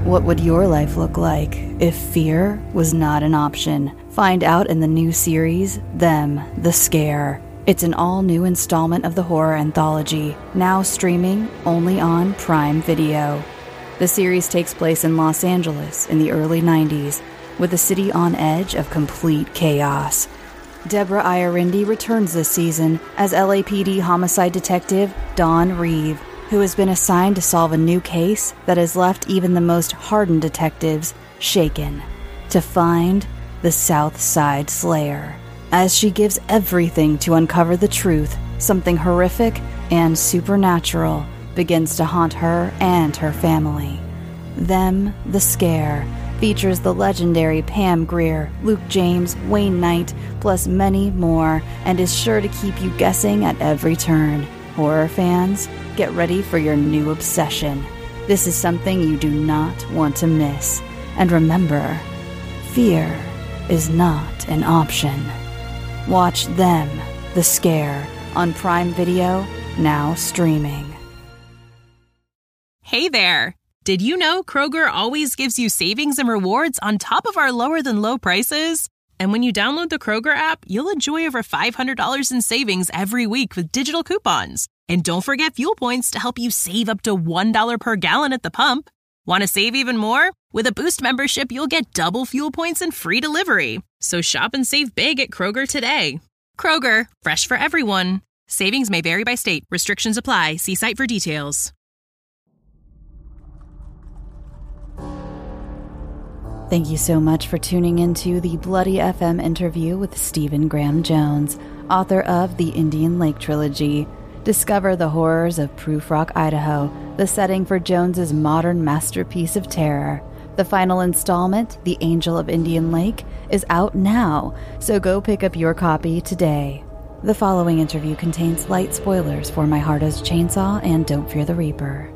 What would your life look like if fear was not an option? Find out in the new series, Them, the Scare. It's an all-new installment of the horror anthology, now streaming only on Prime Video. The series takes place in Los Angeles in the early 90s, with the city on edge of complete chaos. Deborah Iorindi returns this season as LAPD homicide detective Dawn Reeve, who has been assigned to solve a new case that has left even the most hardened detectives shaken, to find the South Side Slayer. As she gives everything to uncover the truth, something horrific and supernatural begins to haunt her and her family. Them, the Scare, features the legendary Pam Grier, Luke James, Wayne Knight, plus many more, and is sure to keep you guessing at every turn. Horror fans, get ready for your new obsession. This is something you do not want to miss. And remember, fear is not an option. Watch Them, the Scare, on Prime Video, now streaming. Hey there! Did you know Kroger always gives you savings and rewards on top of our lower-than-low prices? And when you download the Kroger app, you'll enjoy over $500 in savings every week with digital coupons. And don't forget fuel points to help you save up to $1 per gallon at the pump. Want to save even more? With a Boost membership, you'll get double fuel points and free delivery. So shop and save big at Kroger today. Kroger, fresh for everyone. Savings may vary by state. Restrictions apply. See site for details. Thank you so much for tuning into the Bloody FM interview with Stephen Graham Jones, author of the Indian Lake Trilogy. Discover the horrors of Proof Rock, Idaho, the setting for Jones's modern masterpiece of terror. The final installment, The Angel of Indian Lake, is out now, so go pick up your copy today. The following interview contains light spoilers for My Heart is a Chainsaw and Don't Fear the Reaper.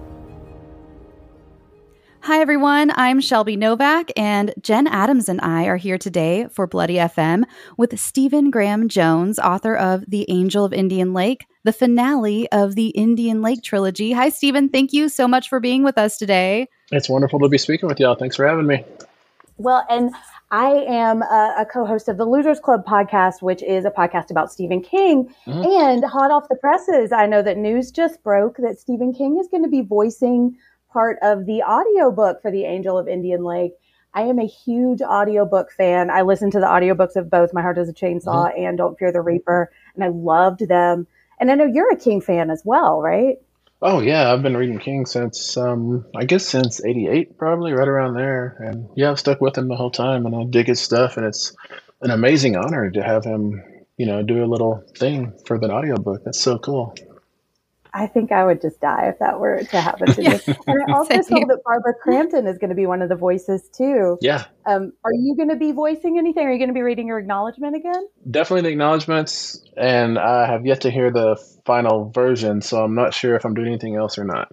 Hi, everyone. I'm Shelby Novak, and Jen Adams and I are here today for Bloody FM with Stephen Graham Jones, author of The Angel of Indian Lake, the finale of the Indian Lake Trilogy. Hi, Stephen. Thank you so much for being with us today. It's wonderful to be speaking with y'all. Thanks for having me. Well, and I am a co-host of the Losers Club podcast, which is a podcast about Stephen King. Mm-hmm. And hot off the presses, I know that news just broke that Stephen King is going to be voicing part of the audiobook for The Angel of Indian Lake. I am a huge audiobook fan. I listened to the audiobooks of both My Heart is a Chainsaw and Don't Fear the Reaper, and I loved them. And I know you're a King fan as well, right? Oh, yeah. I've been reading King since, I guess since 88, probably, right around there. And yeah, I've stuck with him the whole time, and I dig his stuff. And it's an amazing honor to have him, do a little thing for the audiobook. That's so cool. I think I would just die if that were to happen to me. And I also saw that Barbara Crampton is going to be one of the voices too. Yeah. Are you going to be voicing anything? Are you going to be reading your acknowledgement again? Definitely the acknowledgements, and I have yet to hear the final version, so I'm not sure if I'm doing anything else or not.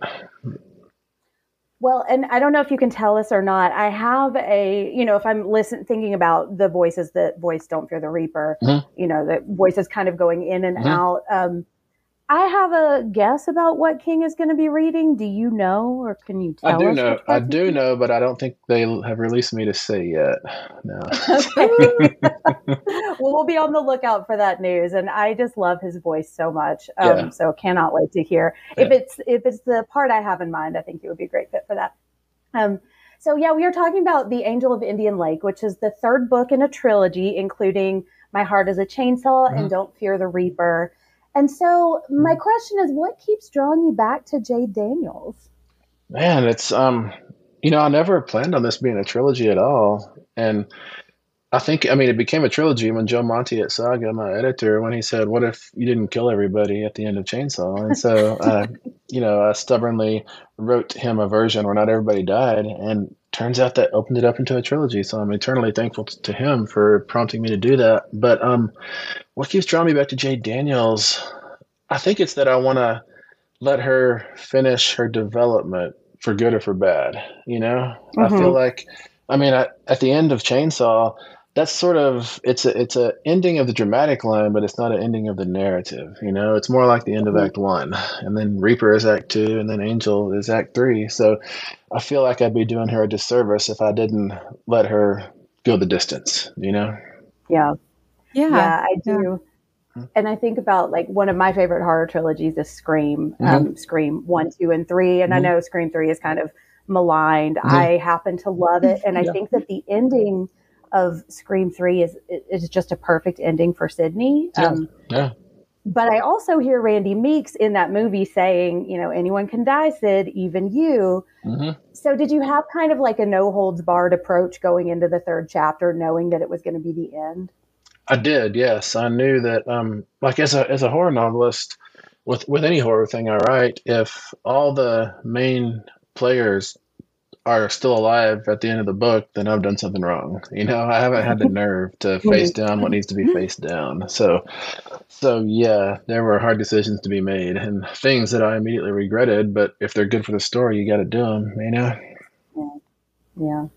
Well, and I don't know if you can tell us or not. I have if I'm thinking about the voices that voice Don't Fear the Reaper, the voices kind of going in and out. I have a guess about what King is going to be reading. Do you know, or can you tell us? I do know, but I don't think they have released me to say yet. No. Okay. Well, we'll be on the lookout for that news. And I just love his voice so much. So cannot wait to hear. Yeah. If it's the part I have in mind, I think it would be a great fit for that. We are talking about The Angel of Indian Lake, which is the third book in a trilogy, including My Heart is a Chainsaw and Don't Fear the Reaper. And so my question is, what keeps drawing you back to Jade Daniels? Man, it's, I never planned on this being a trilogy at all. And it became a trilogy when Joe Monty at Saga, my editor, when he said, what if you didn't kill everybody at the end of Chainsaw? And so, I stubbornly wrote him a version where not everybody died. And turns out that opened it up into a trilogy. So I'm eternally thankful to him for prompting me to do that. But what keeps drawing me back to Jade Daniels, I think it's that I want to let her finish her development for good or for bad. I feel like, at the end of Chainsaw, that's sort of it's a ending of the dramatic line, but it's not an ending of the narrative. It's more like the end of Mhm. Act One, and then Reaper is Act Two, and then Angel is Act Three. So I feel like I'd be doing her a disservice if I didn't let her go the distance. Yeah. Yeah. Yeah, I do. And I think about like one of my favorite horror trilogies is Scream, Scream 1, 2, and 3. And I know Scream 3 is kind of maligned. I happen to love it. And I think that the ending of Scream 3 is just a perfect ending for Sydney. Yeah. But I also hear Randy Meeks in that movie saying, anyone can die, Sid, even you. So did you have kind of like a no holds barred approach going into the third chapter, knowing that it was going to be the end? I did, yes. I knew that, like as a horror novelist, with any horror thing I write, if all the main players are still alive at the end of the book, then I've done something wrong. I haven't had the nerve to face down what needs to be faced down. So yeah, there were hard decisions to be made and things that I immediately regretted. But if they're good for the story, you got to do them. Yeah.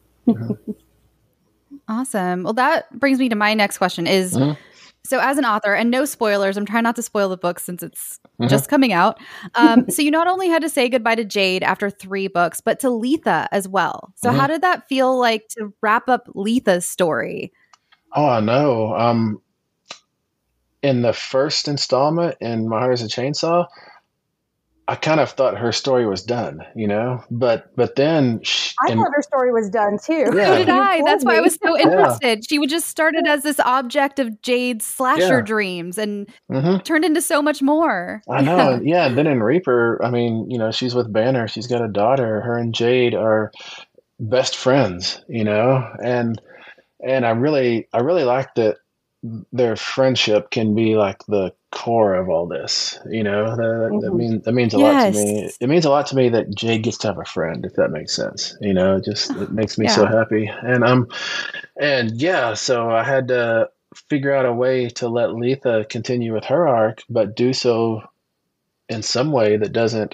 Awesome. Well, that brings me to my next question is, so as an author, and no spoilers, I'm trying not to spoil the book since it's just coming out. So you not only had to say goodbye to Jade after 3 books, but to Letha as well. So how did that feel like to wrap up Letha's story? Oh, I know. In the first installment in My Heart is a Chainsaw, I kind of thought her story was done, but then I thought her story was done too. So did I. That's why I was so interested. She would just started as this object of Jade's slasher dreams and turned into so much more. I know. Yeah. And then in Reaper, I mean, she's with Banner. She's got a daughter. Her and Jade are best friends, and I really like that their friendship can be like the core of all this. That means a lot to me. It means a lot to me that Jade gets to have a friend, if that makes sense. It makes me so happy. And yeah, so I had to figure out a way to let Letha continue with her arc, but do so in some way that doesn't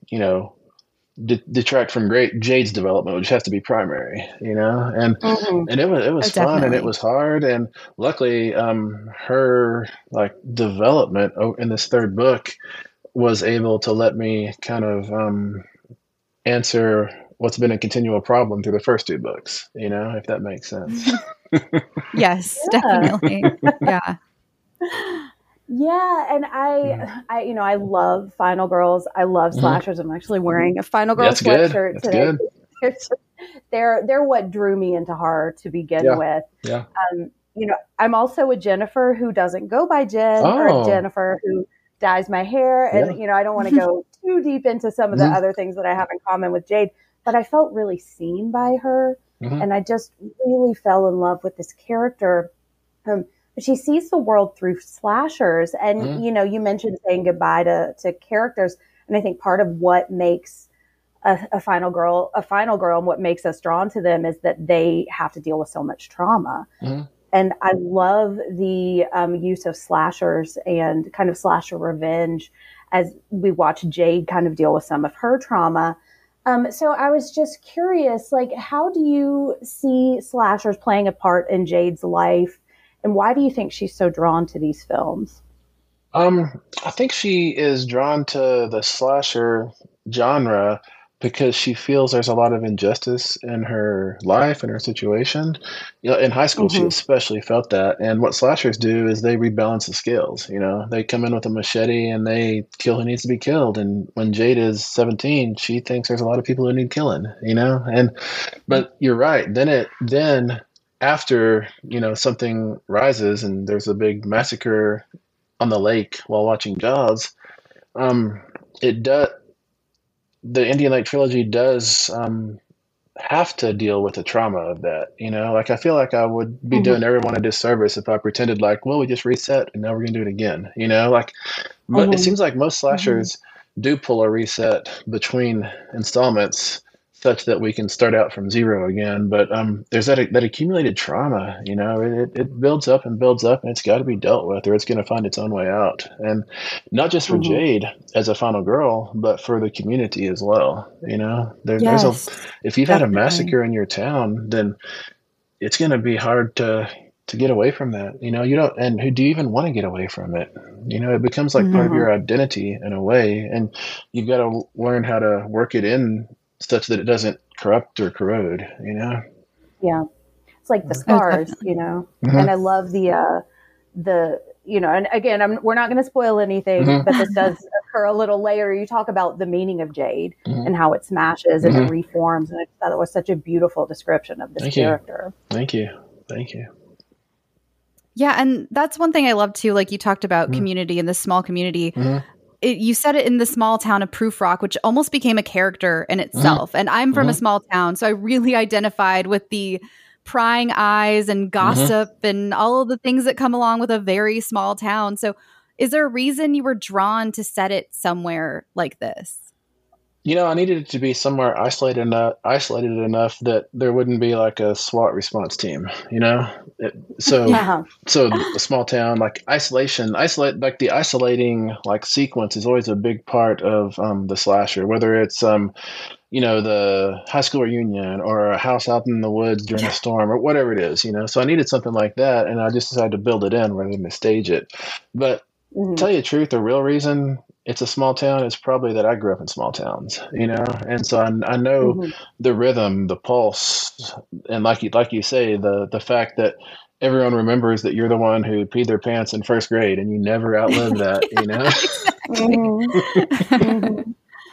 detract from Jade's development, which has to be primary, and it was fun and it was hard, and luckily her like development in this third book was able to let me kind of answer what's been a continual problem through the first 2 books, if that makes sense. Yes, definitely. Yeah. Yeah, and I love Final Girls. I love slashers. I'm actually wearing a Final Girls sweatshirt today. They're what drew me into horror to begin with. Yeah. I'm also a Jennifer who doesn't go by Jen, or a Jennifer who dyes my hair, and I don't want to go too deep into some of the other things that I have in common with Jade, but I felt really seen by her, and I just really fell in love with this character. She sees the world through slashers. And, you mentioned saying goodbye to characters. And I think part of what makes a final girl, and what makes us drawn to them is that they have to deal with so much trauma. And I love the use of slashers and kind of slasher revenge as we watch Jade kind of deal with some of her trauma. So I was just curious, like, how do you see slashers playing a part in Jade's life? And why do you think she's so drawn to these films? I think she is drawn to the slasher genre because she feels there's a lot of injustice in her life and her situation. In high school, she especially felt that. And what slashers do is they rebalance the scales. They come in with a machete and they kill who needs to be killed. And when Jade is 17, she thinks there's a lot of people who need killing. But you're right. Then after something rises and there's a big massacre on the lake while watching Jaws, the Indian Lake trilogy does have to deal with the trauma of that. Like I feel like I would be doing everyone a disservice if I pretended like, well, we just reset and now we're gonna do it again. But it seems like most slashers do pull a reset between installments, such that we can start out from zero again. But there's that accumulated trauma, it builds up and it's got to be dealt with, or it's going to find its own way out. And not just for Jade as a final girl, but for the community as well. If you've had a massacre in your town, then it's going to be hard to to get away from that. You know, you don't, and who do you even want to get away from it? You know, it becomes like part of your identity in a way, and you've got to learn how to work it in such that it doesn't corrupt or corrode, you know? Yeah. It's like the scars, you know, and I love the, you know, and again, we're not going to spoil anything, but this does occur a little later. You talk about the meaning of jade and how it smashes and it reforms. And I thought it was such a beautiful description of this character. Thank you. Yeah. And that's one thing I love too. Like you talked about community and this small community. You said it in the small town of Prufrock, which almost became a character in itself. And I'm from a small town, so I really identified with the prying eyes and gossip and all of the things that come along with a very small town. So is there a reason you were drawn to set it somewhere like this? You know, I needed it to be somewhere isolated enough that there wouldn't be like a SWAT response team, you know? So a small town, like like the isolating like sequence is always a big part of the slasher, whether it's, you know, the high school reunion or a house out in the woods during a storm or whatever it is, you know? So I needed something like that. And I just decided to build it in rather than to stage it. But to tell you the truth, the real reason it's a small town is probably that I grew up in small towns, you know? And so I know the rhythm, the pulse, and like you say, the fact that everyone remembers that you're the one who peed their pants in first grade and you never outlived that, you know?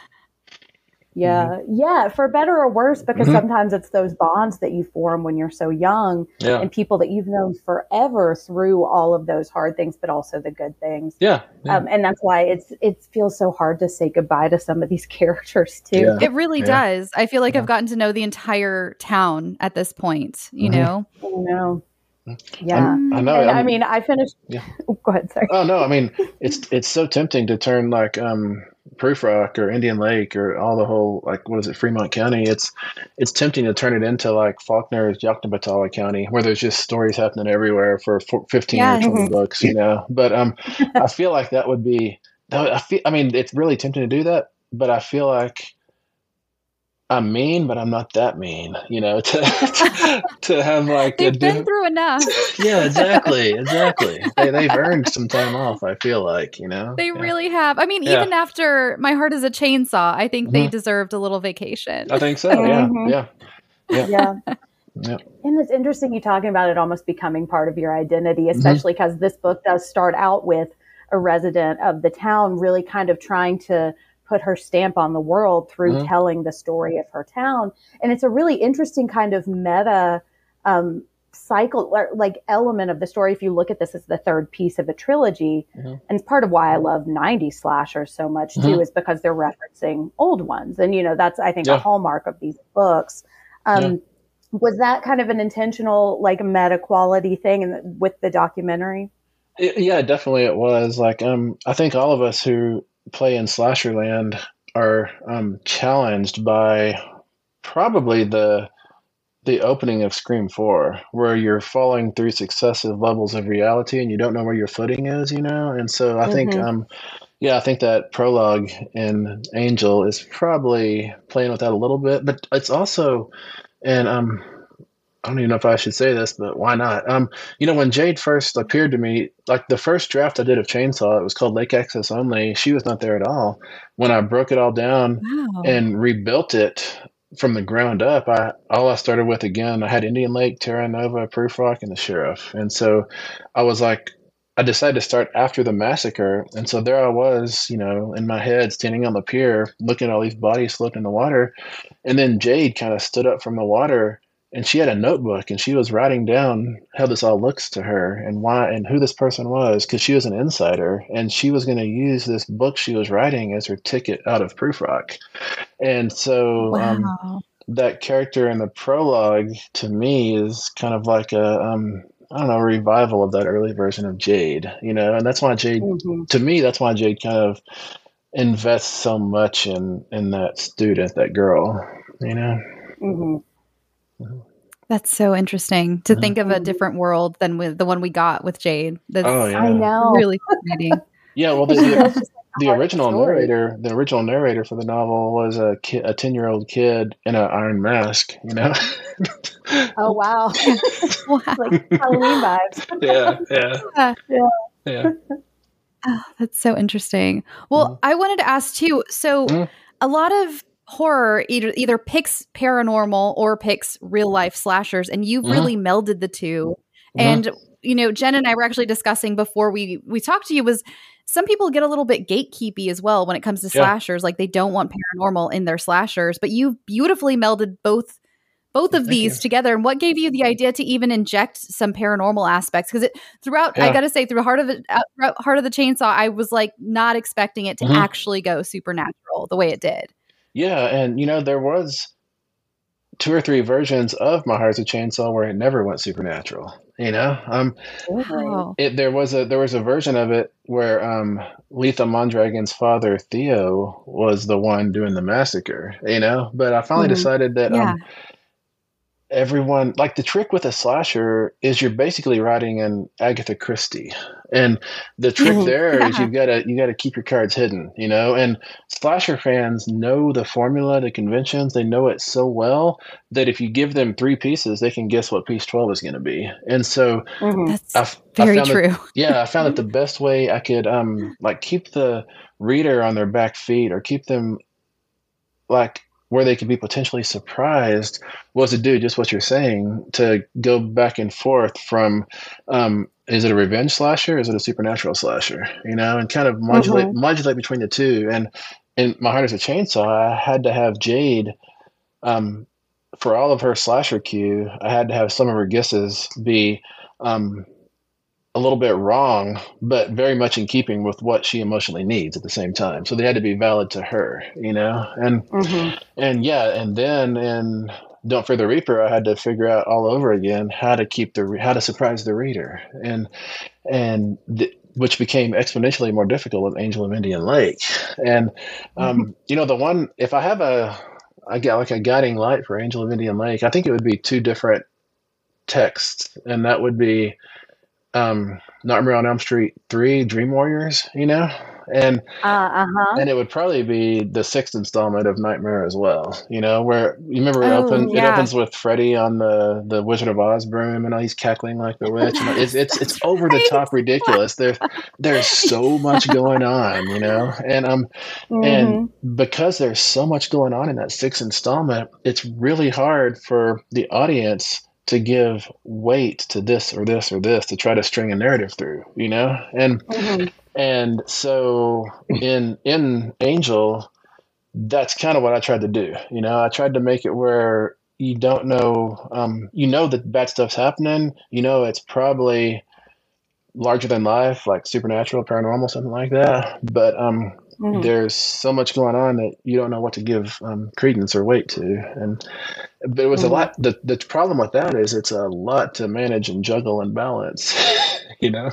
Yeah, for better or worse, because sometimes it's those bonds that you form when you're so young and people that you've known forever through all of those hard things, but also the good things. And that's why it feels so hard to say goodbye to some of these characters too. It really does. I feel like I've gotten to know the entire town at this point, you know? I know. Yeah. I know. And I mean, I finished. Yeah. Go ahead. Sorry. Oh, no. I mean, it's so tempting to turn like, Prufrock or Indian Lake or all the whole, like, what is it, Fremont County? It's tempting to turn it into like Faulkner's Yoknapatawpha County, where there's just stories happening everywhere for 15 or 20 books, you know. But I feel like that would be. I mean, it's really tempting to do that, but I feel like I'm mean, but I'm not that mean, you know, to have like they've been through enough. Yeah, exactly. They've earned some time off, I feel like, you know. They really have. I mean, even after My Heart is a Chainsaw, I think they deserved a little vacation. I think so. Yeah. And it's interesting you talking about it almost becoming part of your identity, especially because this book does start out with a resident of the town really kind of trying to put her stamp on the world through telling the story of her town. And it's a really interesting kind of meta cycle, like element of the story. If you look at this as the third piece of a trilogy, and it's part of why I love 90s slashers so much too, is because they're referencing old ones. And, you know, that's, I think, a hallmark of these books. Was that kind of an intentional, like, meta quality thing with the documentary? Yeah, definitely it was. Like, I think all of us who play in Slasherland are challenged by probably the opening of Scream 4, where you're falling through successive levels of reality and you don't know where your footing is, you know? And so I think, I think that prologue in Angel is probably playing with that a little bit, but it's also, and I don't even know if I should say this, but why not? You know, when Jade first appeared to me, like the first draft I did of Chainsaw, it was called Lake Access Only. She was not there at all. When I broke it all down and rebuilt it from the ground up, all I started with again, I had Indian Lake, Terra Nova, Prufrock, and the Sheriff. And so I decided to start after the massacre. And so there I was, you know, in my head, standing on the pier, looking at all these bodies floating in the water. And then Jade kind of stood up from the water, and she had a notebook, and she was writing down how this all looks to her and why and who this person was, because she was an insider, and she was going to use this book she was writing as her ticket out of Prufrock. And so that character in the prologue to me is kind of like a revival of that early version of Jade, you know, and that's why Jade, to me, that's why Jade kind of invests so much in that student, that girl, you know. That's so interesting to think of a different world than with the one we got with Jade. That's I know. Really fascinating. Yeah, well, the original narrator for the novel was a 10-year-old kid in an iron mask, you know? Oh, wow. Wow. Like Halloween vibes. Yeah. Oh, that's so interesting. Well, I wanted to ask too. So a lot of horror either picks paranormal or picks real life slashers, and you've really melded the two. And, you know, Jen and I were actually discussing before we talked to you was some people get a little bit gatekeepy as well when it comes to slashers. Like they don't want paranormal in their slashers, but you beautifully melded both of these together. And what gave you the idea to even inject some paranormal aspects? Because I got to say, through Heart of the Chainsaw, I was like not expecting it to actually go supernatural the way it did. Yeah, and you know there was 2 or 3 versions of My Heart of the Chainsaw where it never went supernatural. You know, there was a version of it where Letha Mondragon's father Theo was the one doing the massacre. You know, but I finally decided that. Everyone, like, the trick with a slasher is you're basically writing an Agatha Christie, and the trick there is you gotta keep your cards hidden, you know. And slasher fans know the formula, the conventions. They know it so well that if you give them 3 pieces, they can guess what piece 12 is going to be. And so that's very true. I found that the best way I could like keep the reader on their back feet or keep them like where they could be potentially surprised was to do just what you're saying, to go back and forth from, is it a revenge slasher? Is it a supernatural slasher? You know, and kind of modulate between the two. And in My Heart is a Chainsaw, I had to have Jade, for all of her slasher cue, I had to have some of her guesses be, a little bit wrong, but very much in keeping with what she emotionally needs at the same time. So they had to be valid to her, you know? And then in Don't Fear the Reaper, I had to figure out all over again how to surprise the reader. Which became exponentially more difficult with Angel of Indian Lake. And, you know, if I have I got like a guiding light for Angel of Indian Lake, I think it would be 2 different texts. And that would be, Nightmare on Elm Street 3, Dream Warriors, you know, and it would probably be the 6th installment of Nightmare as well, you know, where you remember it opens with Freddy on the Wizard of Oz broom and he's cackling like the witch. And it's over the top ridiculous. There's so much going on, you know, and because there's so much going on in that 6th installment, it's really hard for the audience to give weight to this or this or this to try to string a narrative through, you know? And so in Angel, that's kind of what I tried to do. You know, I tried to make it where you don't know, you know that bad stuff's happening, you know, it's probably larger than life, like supernatural, paranormal, something like that. But there's so much going on that you don't know what to give credence or weight to. But it was a lot. The problem with that is it's a lot to manage and juggle and balance, you know?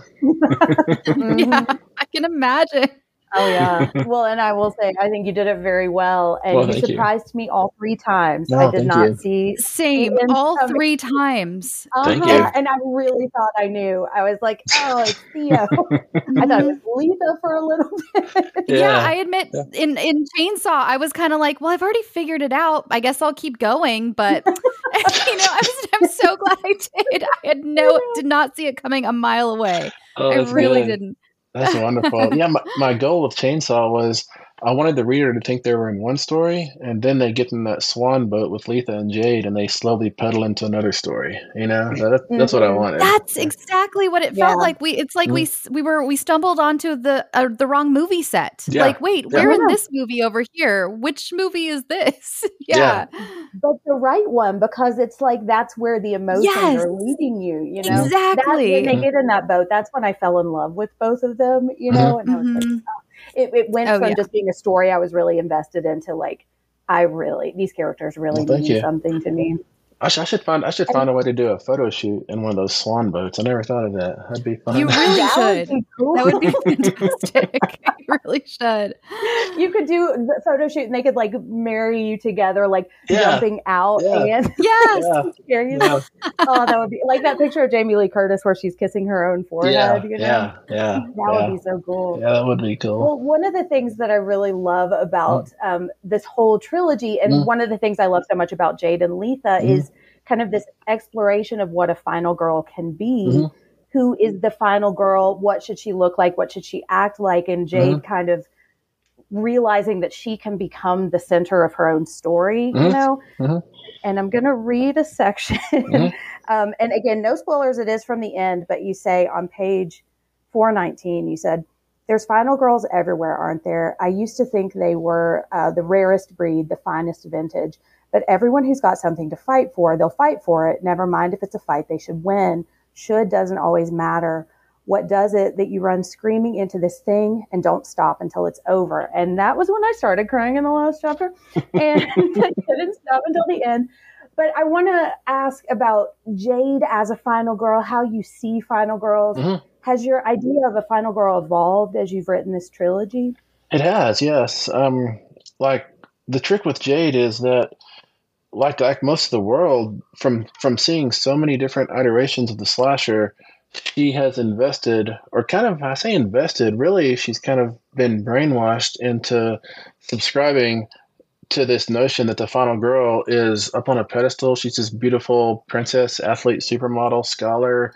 Yeah, I can imagine. Oh, yeah. Well, and I will say, I think you did it very well. And you surprised me all 3 times. I did not see. Same, all 3 times. Thank you. And I really thought I knew. I was like, oh, it's Theo. I thought it was Letha for a little bit. Yeah, I admit, in Chainsaw, I was kind of like, well, I've already figured it out. I guess I'll keep going. But, you know, I'm so glad I did. I did not see it coming a mile away. Oh, I really didn't. That's wonderful. Yeah, my goal with Chainsaw was I wanted the reader to think they were in one story, and then they get in that swan boat with Letha and Jade, and they slowly pedal into another story. You know, that's what I wanted. That's exactly what it felt like. We stumbled onto the wrong movie set. Yeah. Like, wait, we're in this movie over here. Which movie is this? Yeah. But the right one, because it's like that's where the emotions are leading you. You know, exactly. When they get in that boat, that's when I fell in love with both of them. You know, and I was like. It went from just being a story I was really invested into, like, these characters really mean something to me. I should find a way to do a photo shoot in one of those swan boats. I never thought of that. That'd be fun. You really That should. would be cool. That would be fantastic. You really should. You could do the photo shoot and they could like marry you together, like jumping out and Yes. Oh, that would be like that picture of Jamie Lee Curtis where she's kissing her own forehead. Yeah. That would be so cool. Yeah, that would be cool. Well, one of the things that I really love about this whole trilogy, and one of the things I love so much about Jade and Letha is kind of this exploration of what a final girl can be. Who is the final girl? What should she look like? What should she act like? And Jade kind of realizing that she can become the center of her own story, you know? And I'm going to read a section. And again, no spoilers. It is from the end, but you say on page 419, you said, "There's final girls everywhere, aren't there? I used to think they were the rarest breed, the finest vintage. But everyone who's got something to fight for, they'll fight for it. Never mind if it's a fight they should win. Should doesn't always matter. What does it that you run screaming into this thing and don't stop until it's over?" And that was when I started crying in the last chapter. And I didn't stop until the end. But I want to ask about Jade as a final girl, how you see final girls. Has your idea of a final girl evolved as you've written this trilogy? It has, yes. Like the trick with Jade is that like most of the world, from seeing so many different iterations of the slasher, she has invested, or kind of, I say invested, really she's kind of been brainwashed into subscribing to this notion that the final girl is up on a pedestal. She's this beautiful princess, athlete, supermodel, scholar,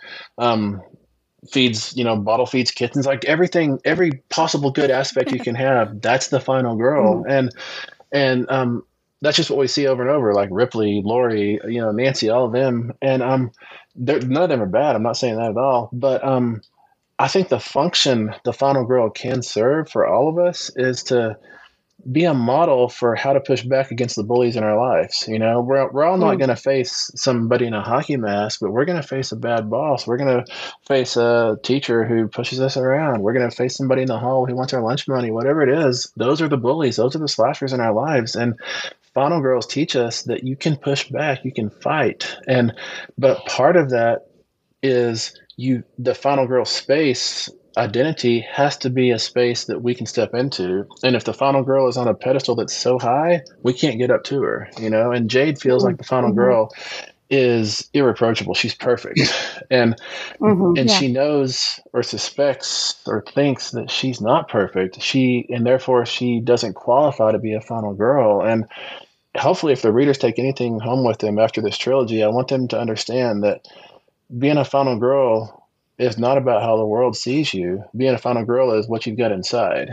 bottle feeds kittens, like everything, every possible good aspect you can have. That's the final girl. And that's just what we see over and over, like Ripley, Laurie, Nancy, all of them. And none of them are bad. I'm not saying that at all. But I think the function the final girl can serve for all of us is to be a model for how to push back against the bullies in our lives. We're all not going to face somebody in a hockey mask, but we're going to face a bad boss. We're going to face a teacher who pushes us around. We're going to face somebody in the hall who wants our lunch money, whatever it is. Those are the bullies. Those are the slashers in our lives. And final girls teach us that you can push back, you can fight. But part of that is the final girl space identity has to be a space that we can step into. And if the final girl is on a pedestal that's so high, we can't get up to her, and Jade feels like the final girl is irreproachable. She's perfect. And she knows or suspects or thinks that she's not perfect. And therefore she doesn't qualify to be a final girl. And hopefully if the readers take anything home with them after this trilogy, I want them to understand that being a final girl is not about how the world sees you. Being a final girl is what you've got inside,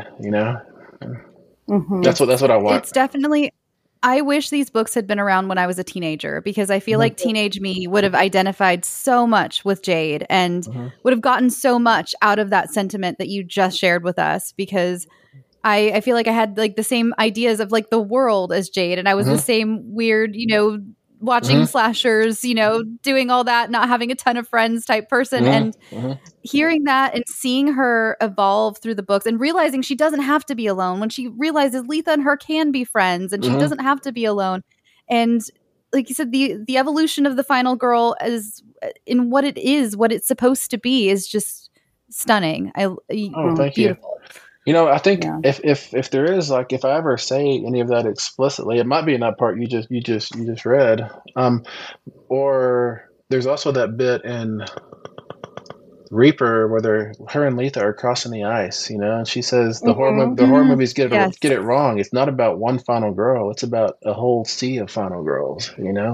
That's what I want. It's definitely, I wish these books had been around when I was a teenager, because I feel like teenage me would have identified so much with Jade and would have gotten so much out of that sentiment that you just shared with us, because I feel like I had like the same ideas of like the world as Jade, and I was the same weird, watching slashers, doing all that, not having a ton of friends type person. And hearing that and seeing her evolve through the books and realizing she doesn't have to be alone, when she realizes Letha and her can be friends and she doesn't have to be alone. And like you said, the evolution of the final girl is in what it is, what it's supposed to be, is just stunning. Thank beautiful. You. I think if there is, like, if I ever say any of that explicitly, it might be in that part you just read. Or there's also that bit in Reaper where her and Letha are crossing the ice, and she says the horror movies get it wrong. It's not about one final girl; it's about a whole sea of final girls.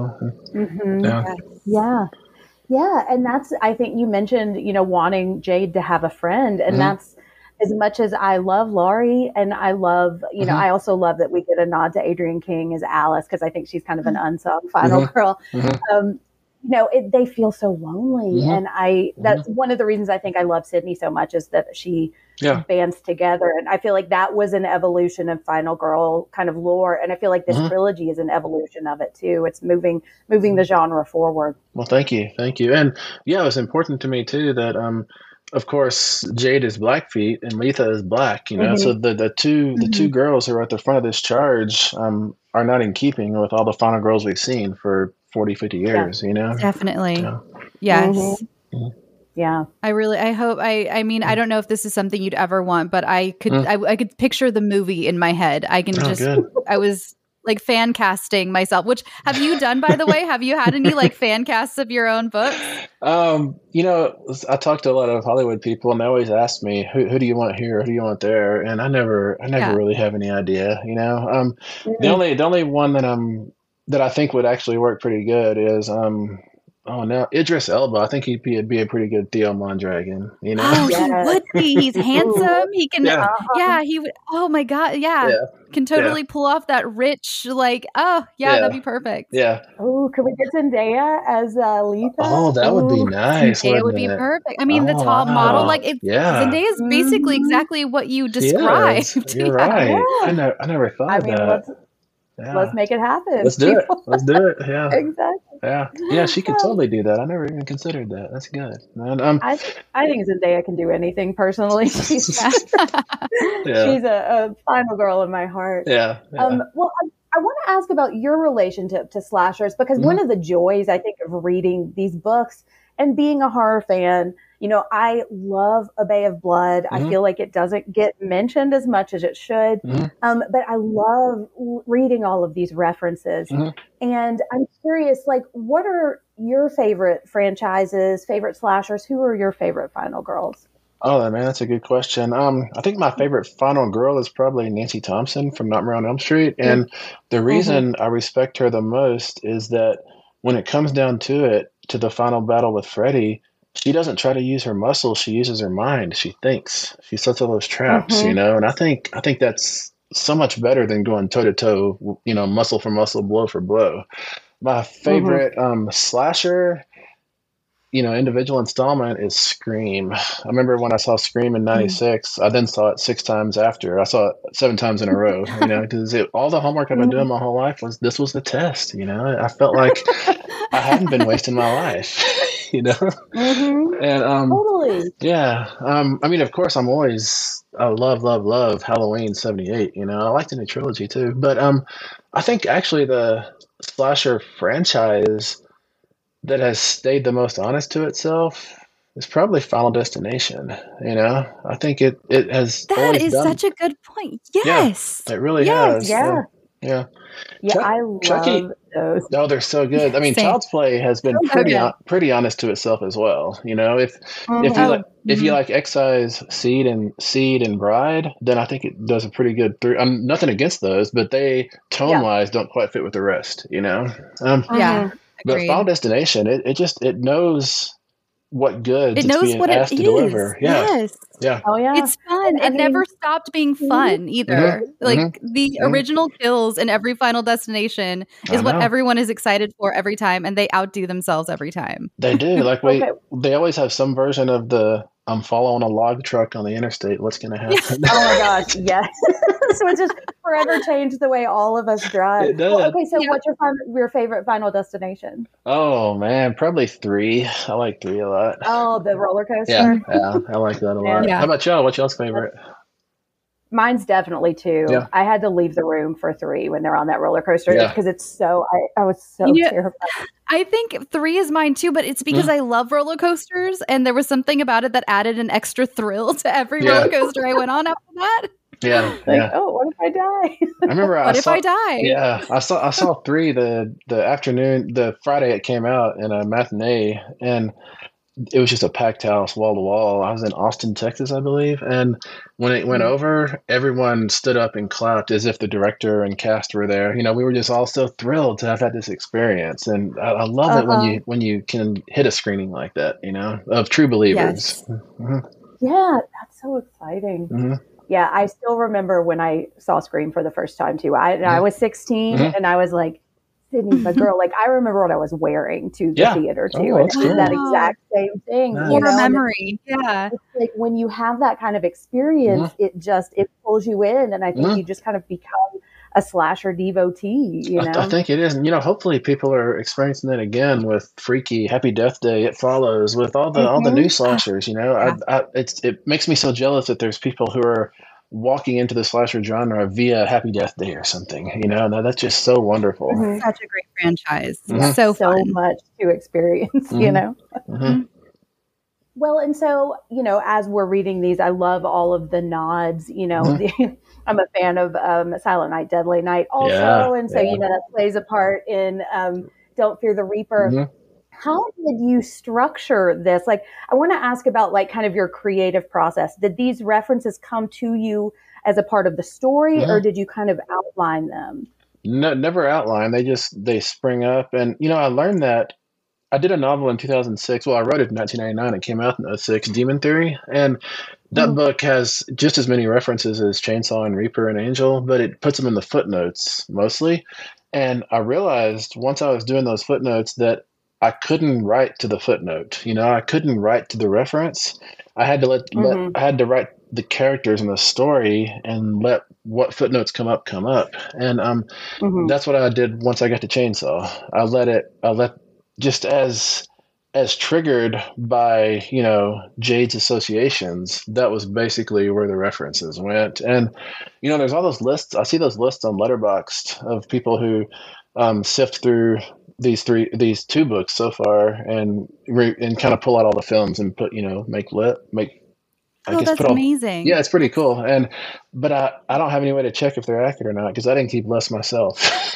Yeah, and that's, I think you mentioned, wanting Jade to have a friend, and that's, as much as I love Laurie and I love, I also love that we get a nod to Adrienne King as Alice, because I think she's kind of an unsung final girl. They feel so lonely. And that's one of the reasons I think I love Sydney so much, is that she bands together. And I feel like that was an evolution of final girl kind of lore. And I feel like this trilogy is an evolution of it too. It's moving the genre forward. Well, thank you. And it was important to me too that, of course, Jade is Blackfeet and Letha is black, so the two girls who are at the front of this charge are not in keeping with all the final girls we've seen for 40, 50 years, you know? Definitely. Yeah. Yes. Mm-hmm. Yeah. I hope, I mean, I don't know if this is something you'd ever want, but I could picture the movie in my head. I can I was like fan casting myself, which have you done, by the way? Have you had any like fan casts of your own books? You know, I talk to a lot of Hollywood people and they always ask me, who do you want here? Who do you want there? And I never really have any idea, you know? The only one that I think would actually work pretty good is, Idris Elba. I think he'd be a pretty good Theo Mondragon, you know? Oh, he would be. He's handsome. He can, he would. Oh my God. Yeah. Can totally pull off that rich, like, that'd be perfect. Yeah. Oh, could we get Zendaya as Letha? Oh, that would be nice. Zendaya would be perfect. I mean, the tall model, like, Zendaya is basically exactly what you described. You're right. Yeah. I never thought of that. Let's make it happen. Let's do it. Yeah. Exactly. Yeah, she could totally do that. I never even considered that. That's good. And, I think Zendaya can do anything personally. She's a final girl in my heart. Yeah. Well, I want to ask about your relationship to slashers, because one of the joys, I think, of reading these books and being a horror fan, you know, I love A Bay of Blood. I feel like it doesn't get mentioned as much as it should. But I love reading all of these references. And I'm curious, like, what are your favorite franchises, favorite slashers? Who are your favorite final girls? Oh, man, that's a good question. I think my favorite final girl is probably Nancy Thompson from Nightmare on Elm Street. And the reason I respect her the most is that when it comes down to it, to the final battle with Freddy, she doesn't try to use her muscles. She uses her mind. She thinks. She sets all those traps, you know. And I think that's so much better than going toe to toe, you know, muscle for muscle, blow for blow. My favorite slasher, you know, individual installment is Scream. I remember when I saw Scream in '96. I then saw it 6 times after. I saw it 7 times in a row, you know, because all the homework I've been doing my whole life was the test, you know. I felt like I hadn't been wasting my life, you know. And totally. Yeah. I mean, of course, I love Halloween '78. You know, I like the new trilogy too. But I think actually the slasher franchise that has stayed the most honest to itself is probably Final Destination. You know, I think it has. That is such a good point. Yes, it really has. Yeah. I Chucky, love those. No, they're so good. I mean, Child's Play has been pretty honest to itself as well. You know, if you like Excise, Seed and Bride, then I think it does a pretty good. I'm nothing against those, but they tone wise don't quite fit with the rest. You know. But Final Destination, it knows what good it's being asked to deliver. Yes. Yeah. Oh yeah. It's fun. It never stopped being fun either. Like the original kills in every Final Destination is what everyone is excited for every time, and they outdo themselves every time. They do. Like they always have some version of the I'm following a log truck on the interstate. What's going to happen? Oh my gosh, yes. So it just forever changed the way all of us drive. It does. Well, okay, so what's your favorite Final Destination? Oh man, probably 3. I like 3 a lot. Oh, the roller coaster. Yeah, I like that a lot. Yeah. How about y'all? What's y'all's favorite? Mine's definitely 2. Yeah. I had to leave the room for 3 when they're on that roller coaster because it's so. I was so terrified. I think 3 is mine too, but it's because I love roller coasters, and there was something about it that added an extra thrill to every roller coaster I went on after that. Yeah. Oh, what if I die? I remember. What if I die? Yeah, I saw 3 the afternoon, the Friday it came out in a matinee, and it was just a packed house, wall to wall. I was in Austin, Texas, I believe, and when it went over, everyone stood up and clapped as if the director and cast were there. You know, we were just all so thrilled to have had this experience, and I love it when you can hit a screening like that. You know, of true believers. Yes. Yeah, that's so exciting. Yeah, I still remember when I saw Scream for the first time too. I was 16 and I was like, Sydney's my girl. Like I remember what I was wearing to the theater too. And it was that exact same thing. What a memory. Yeah. It's like when you have that kind of experience, it pulls you in, and I think you just kind of become a slasher devotee, you know? I think it is. And, you know, hopefully people are experiencing that again with Freaky, Happy Death Day, It Follows, with all the new slashers, you know? It makes me so jealous that there's people who are walking into the slasher genre via Happy Death Day or something, that's just so wonderful. Such a great franchise. So much to experience, Well, and so, as we're reading these, I love all of the nods, I'm a fan of Silent Night, Deadly Night also. And so, that plays a part in Don't Fear the Reaper. How did you structure this? Like, I want to ask about kind of your creative process. Did these references come to you as a part of the story or did you kind of outline them? No, never outline. They spring up. And, I learned that I did a novel in 2006. Well, I wrote it in 1999. It came out in 2006, Demon Theory. And that book has just as many references as Chainsaw and Reaper and Angel, but it puts them in the footnotes mostly. And I realized once I was doing those footnotes that I couldn't write to the footnote. I couldn't write to the reference. I had to I had to write the characters in the story and let what footnotes come up. And that's what I did once I got to Chainsaw. I let just as triggered by, Jade's associations, that was basically where the references went. And, there's all those lists. I see those lists on Letterboxd of people who sift through these two books so far and kind of pull out all the films and put, that's amazing. Yeah, it's pretty cool. But I don't have any way to check if they're accurate or not because I didn't keep lists myself,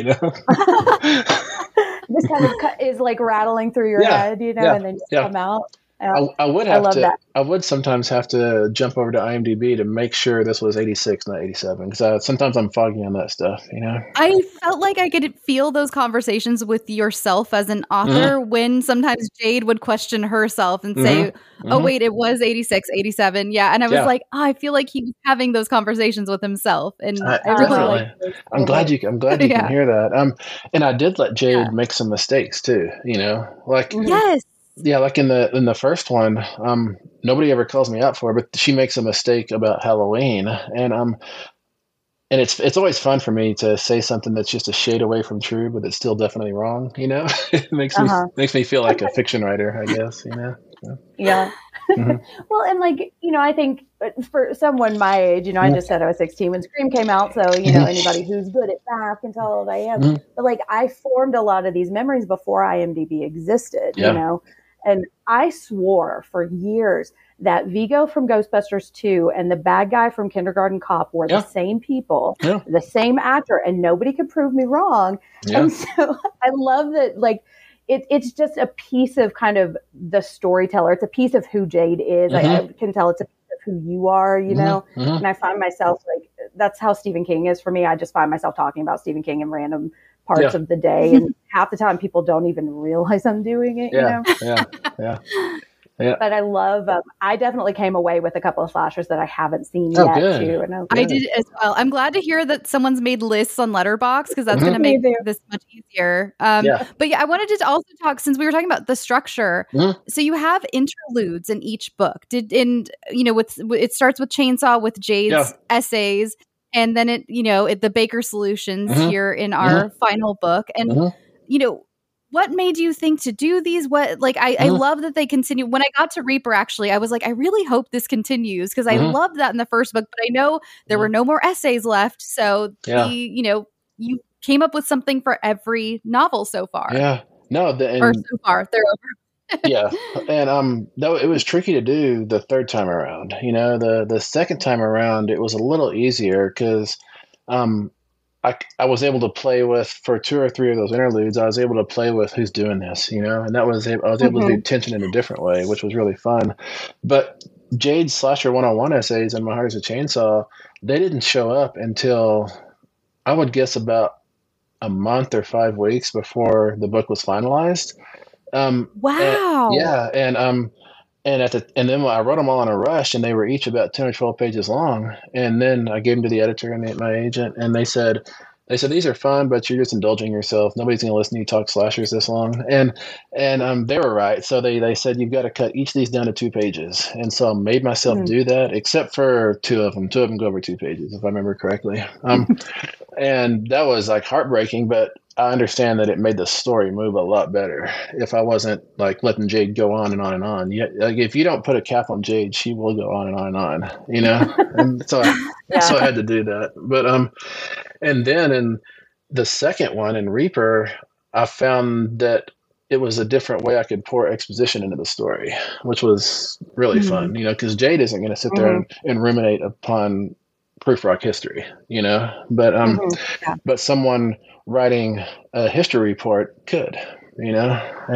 This kind of is like rattling through your head, and then just come out. I would sometimes have to jump over to IMDb to make sure this was 86, not 87, because sometimes I'm foggy on that stuff, I felt like I could feel those conversations with yourself as an author when sometimes Jade would question herself and say, oh, wait, it was 86, 87. Yeah. And I was like, oh, I feel like he was having those conversations with himself. And I really I'm glad you can hear that. And I did let Jade make some mistakes too, yes. Yeah, like in the first one, nobody ever calls me out for it, but she makes a mistake about Halloween, and it's always fun for me to say something that's just a shade away from true, but it's still definitely wrong. It makes me feel like a fiction writer, I guess. Yeah. Well, and I think for someone my age, I just said I was 16 when Scream came out, so anybody who's good at math can tell how old I am. But I formed a lot of these memories before IMDb existed, and I swore for years that Vigo from Ghostbusters 2 and the bad guy from Kindergarten Cop were the same people, the same actor, and nobody could prove me wrong. And so I love that, it's just a piece of kind of the storyteller. It's a piece of who Jade is. I can tell it's a piece of who you are, and I find myself that's how Stephen King is for me. I just find myself talking about Stephen King in random parts of the day. And half the time people don't even realize I'm doing it, Yeah. But I love, I definitely came away with a couple of slashers that I haven't seen yet too. And I did as well. I'm glad to hear that someone's made lists on Letterboxd because that's going to make this much easier. But I wanted to also talk, since we were talking about the structure. So you have interludes in each book. It starts with Chainsaw with Jade's essays. And then the Baker Solutions here in our final book. And, what made you think to do these? I love that they continue. When I got to Reaper, actually, I was like, I really hope this continues because I loved that in the first book, but I know there were no more essays left. So you came up with something for every novel so far. Yeah. No, or so far they're over. Yeah. And though it was tricky to do the third time around, the second time around, it was a little easier because I was able to play with, for 2 or 3 of those interludes, I was able to play with who's doing this, and I was able to do tension in a different way, which was really fun. But Jade's Slasher 101 essays and My Heart is a Chainsaw, they didn't show up until, I would guess, about a month or 5 weeks before the book was finalized. Wow. And then I wrote them all in a rush, and they were each about 10 or 12 pages long. And then I gave them to the editor and my agent, and they said, these are fun, but you're just indulging yourself. Nobody's going to listen to you talk slashers this long. And they were right. So they said, you've got to cut each of these down to 2 pages. And so I made myself do that, except for 2 of them. 2 of them go over 2 pages, if I remember correctly. And that was heartbreaking, but I understand that it made the story move a lot better if I wasn't like letting Jade go on and on and on. Yeah, like if you don't put a cap on Jade, she will go on and on and on, you know. And so so I had to do that. But and then in the second one in Reaper, I found that it was a different way I could pour exposition into the story, which was really fun, you know, because Jade isn't going to sit there and ruminate upon Prufrock history, you know, but someone writing a history report could, you know,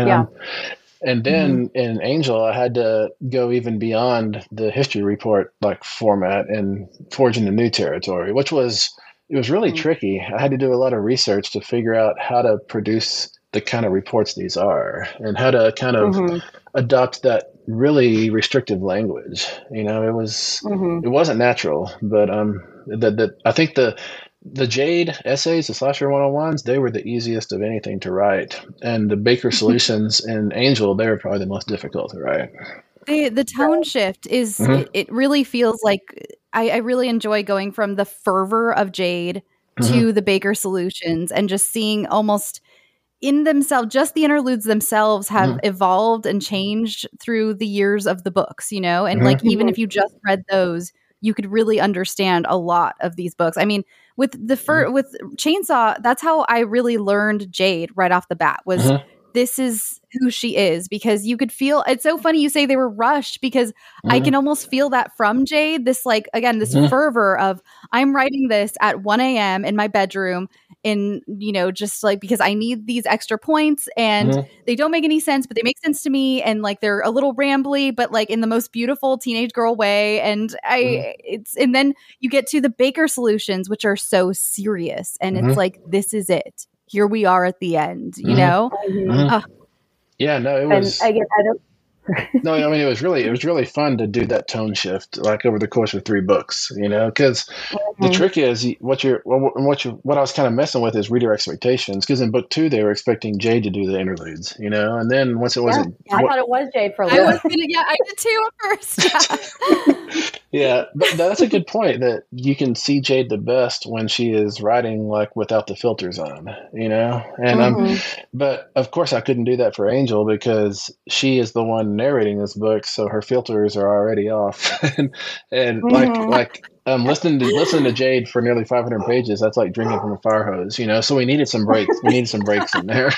and then in Angel, I had to go even beyond the history report like format and forge into new territory, which was really tricky. I had to do a lot of research to figure out how to produce the kind of reports these are and how to kind of adopt that really restrictive language. You know, it wasn't natural, but I think the Jade essays, the Slasher 101s, they were the easiest of anything to write. And the Baker Solutions and Angel, they were probably the most difficult to write. The tone shift is, it really feels like, I really enjoy going from the fervor of Jade to the Baker Solutions and just seeing almost in themselves, just the interludes themselves have evolved and changed through the years of the books, you know? And like, even if you just read those, you could really understand a lot of these books. I mean, with with Chainsaw, that's how I really learned Jade right off the bat was this is who she is, because you could feel, it's so funny you say they were rushed, because I can almost feel that from Jade, this like, again, this fervor of I'm writing this at 1 a.m. in my bedroom in, you know, just like, because I need these extra points and they don't make any sense, but they make sense to me. And like, they're a little rambly, but like in the most beautiful teenage girl way. And and then you get to the Baker Solutions, which are so serious. And it's like, this is it. Here we are at the end, you know? Yeah, no, it was. And again, I don't. No, I mean, it was really fun to do that tone shift, like over the course of 3 books, you know, because the trick is what I was kind of messing with is reader expectations, because in book 2, they were expecting Jade to do the interludes, you know, and then once it wasn't. I thought it was Jade for a little bit. I did too at first. Yeah, but that's a good point, that you can see Jade the best when she is writing like without the filters on, you know, and but of course I couldn't do that for Angel because she is the one narrating this book, so her filters are already off, and like listening to Jade for nearly 500 pages, that's like drinking from a fire hose, you know. So we needed some breaks. We needed some breaks in there.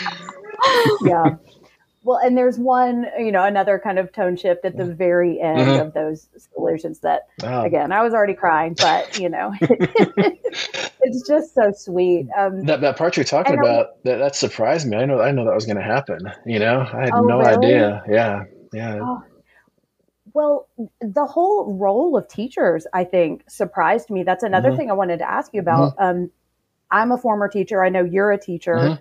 Yeah. Well, and there's one, you know, another kind of tone shift at the very end of those solutions that, again, I was already crying, but, you know, it's just so sweet. That part you're talking about, that surprised me. I know that was going to happen. You know, I had no idea. Yeah. Oh. Well, the whole role of teachers, I think, surprised me. That's another thing I wanted to ask you about. I'm a former teacher. I know you're a teacher.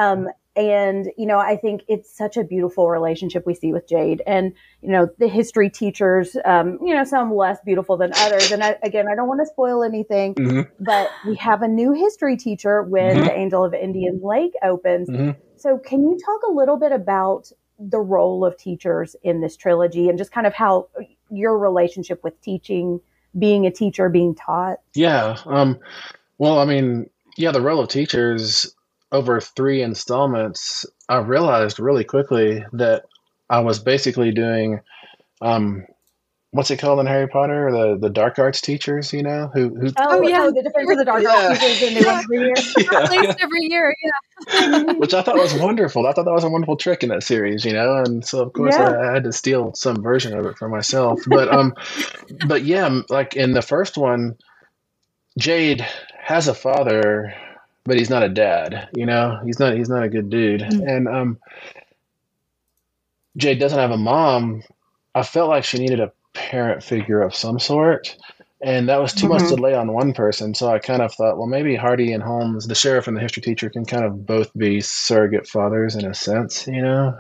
And, you know, I think it's such a beautiful relationship we see with Jade and, you know, the history teachers, you know, some less beautiful than others. And I don't want to spoil anything, but we have a new history teacher when the Angel of Indian Lake opens. So can you talk a little bit about the role of teachers in this trilogy and just kind of how your relationship with teaching, being a teacher, being taught? Yeah. Well, I mean, the role of teachers over 3 installments, I realized really quickly that I was basically doing, what's it called in Harry Potter? The dark arts teachers, you know, who the Defense of the Dark Arts teachers, the new one every year. Every year, which I thought was wonderful. I thought that was a wonderful trick in that series, you know, and so of course I had to steal some version of it for myself. But yeah, like in the first one, Jade has a father, but he's not a dad, you know, he's not a good dude. And Jade doesn't have a mom. I felt like she needed a parent figure of some sort, and that was too much to lay on one person. So I kind of thought, well, maybe Hardy and Holmes, the sheriff and the history teacher, can kind of both be surrogate fathers in a sense, you know.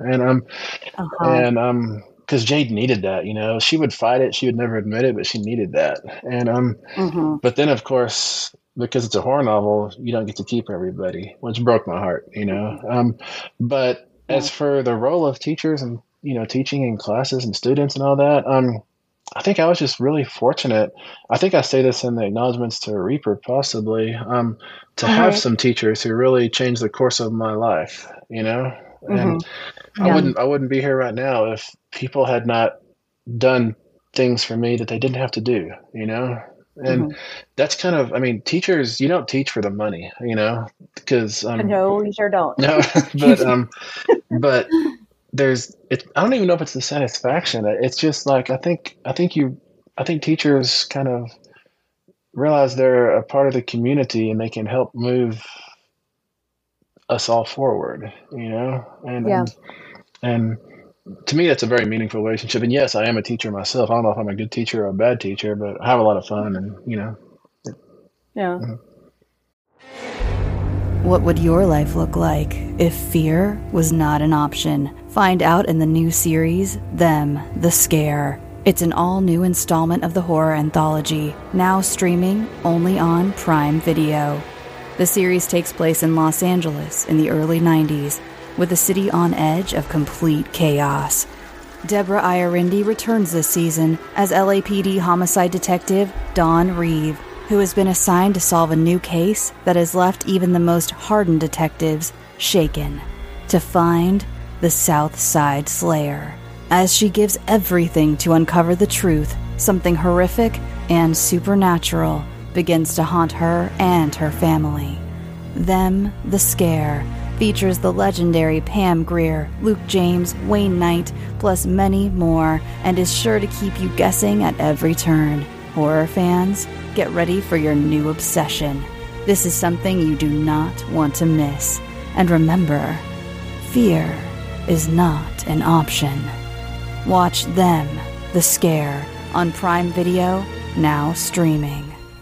And because Jade needed that, you know, she would fight it, she would never admit it, but she needed that. And but then of course, because it's a horror novel, you don't get to keep everybody, which broke my heart, you know. But as for the role of teachers and, you know, teaching in classes and students and all that, I think I was just really fortunate. I think I say this in the acknowledgments to Reaper, possibly, to have some teachers who really changed the course of my life, and I wouldn't be here right now if people had not done things for me that they didn't have to do, and that's kind of, teachers, you don't teach for the money, because, no, you sure don't. No, but I don't even know if it's the satisfaction. It's just like, I think teachers kind of realize they're a part of the community and they can help move us all forward, and to me, that's a very meaningful relationship. And yes, I am a teacher myself. I don't know if I'm a good teacher or a bad teacher, but I have a lot of fun and, Yeah. What would your life look like if fear was not an option? Find out in the new series, Them, the Scare. It's an all-new installment of the horror anthology, now streaming only on Prime Video. The series takes place in Los Angeles in the early 90s, with the city on edge of complete chaos. Deborah Iorindi returns this season as LAPD homicide detective Dawn Reeve, who has been assigned to solve a new case that has left even the most hardened detectives shaken, to find the South Side Slayer. As she gives everything to uncover the truth, something horrific and supernatural begins to haunt her and her family. Them, the Scare, features the legendary Pam Grier, Luke James, Wayne Knight, plus many more, and is sure to keep you guessing at every turn. Horror fans, get ready for your new obsession. This is something you do not want to miss. And remember, fear is not an option. Watch Them, the Scare, on Prime Video, now streaming.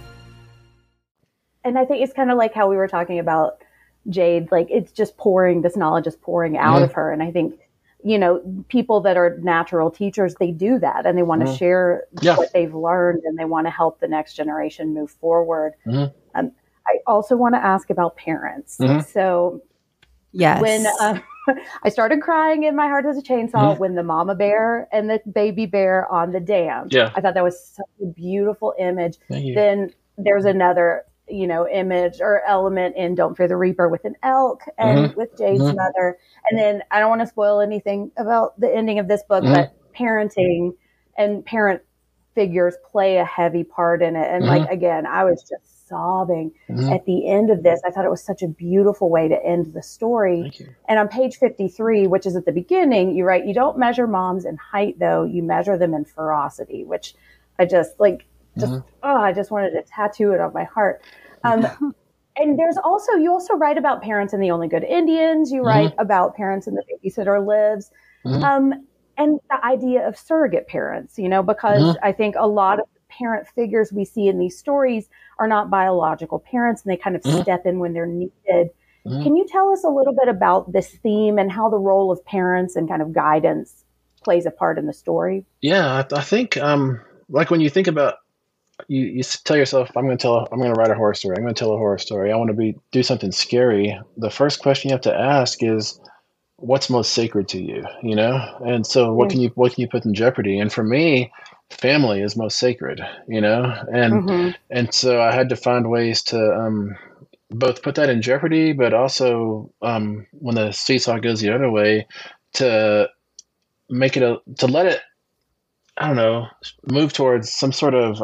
And I think it's kind of like how we were talking about Jade, like it's just pouring, this knowledge is pouring out of her. And I think, people that are natural teachers, they do that and they want to share what they've learned and they want to help the next generation move forward. I also want to ask about parents. So yes, when I started crying in My Heart Is a Chainsaw when the mama bear and the baby bear on the dam, I thought that was such a beautiful image. Then there's another image or element in Don't Fear the Reaper with an elk and with Jade's mother. And then I don't want to spoil anything about the ending of this book, but parenting and parent figures play a heavy part in it. And again, I was just sobbing at the end of this. I thought it was such a beautiful way to end the story. And on page 53, which is at the beginning, you write, you don't measure moms in height though, you measure them in ferocity, which I just I just wanted to tattoo it on my heart. And you also write about parents in The Only Good Indians. You write about parents in The Babysitter Lives. And the idea of surrogate parents, because I think a lot of parent figures we see in these stories are not biological parents and they kind of step in when they're needed. Can you tell us a little bit about this theme and how the role of parents and kind of guidance plays a part in the story? Yeah, I think like when you think about, you tell yourself, I'm going to write a horror story. I'm going to tell a horror story. I want to do something scary. The first question you have to ask is, what's most sacred to you? And so what can you put in jeopardy? And for me, family is most sacred, and so I had to find ways to both put that in jeopardy, but also when the seesaw goes the other way, to make it to let it, I don't know, move towards some sort of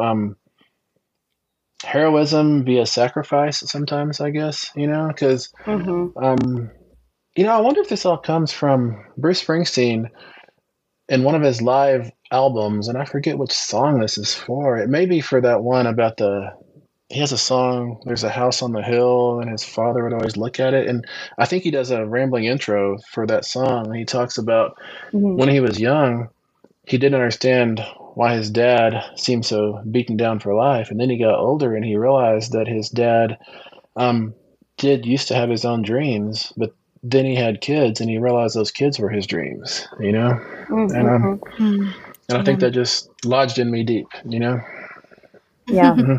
heroism via sacrifice sometimes, I guess, because, I wonder if this all comes from Bruce Springsteen in one of his live albums, and I forget which song this is for. It may be for that one about he has a song, There's a House on the Hill, and his father would always look at it. And I think he does a rambling intro for that song. He talks about when he was young, he didn't understand why his dad seemed so beaten down for life. And then he got older and he realized that his dad used to have his own dreams, but then he had kids and he realized those kids were his dreams, And I think that just lodged in me deep, Yeah.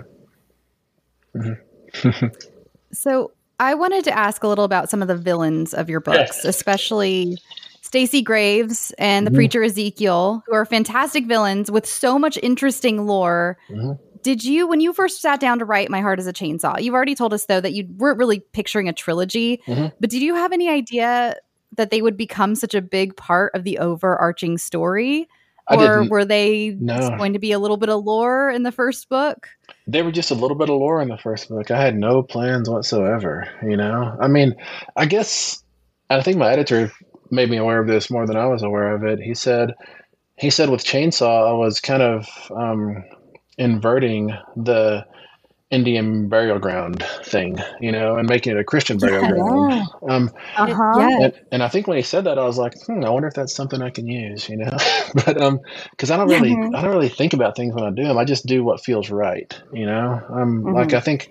So I wanted to ask a little about some of the villains of your books, especially Stacey Graves and the preacher Ezekiel, who are fantastic villains with so much interesting lore. Did you, when you first sat down to write My Heart is a Chainsaw, you've already told us, though, that you weren't really picturing a trilogy, but did you have any idea that they would become such a big part of the overarching story? Or were they just going to be a little bit of lore in the first book? They were just a little bit of lore in the first book. I had no plans whatsoever, you know? I mean, I think my editor made me aware of this more than I was aware of it. He said with Chainsaw, I was kind of inverting the Indian burial ground thing, you know, and making it a Christian burial ground. And I think when he said that, I was like, I wonder if that's something I can use, you know. But because I don't really think about things when I do them. I just do what feels right, you know. Like I think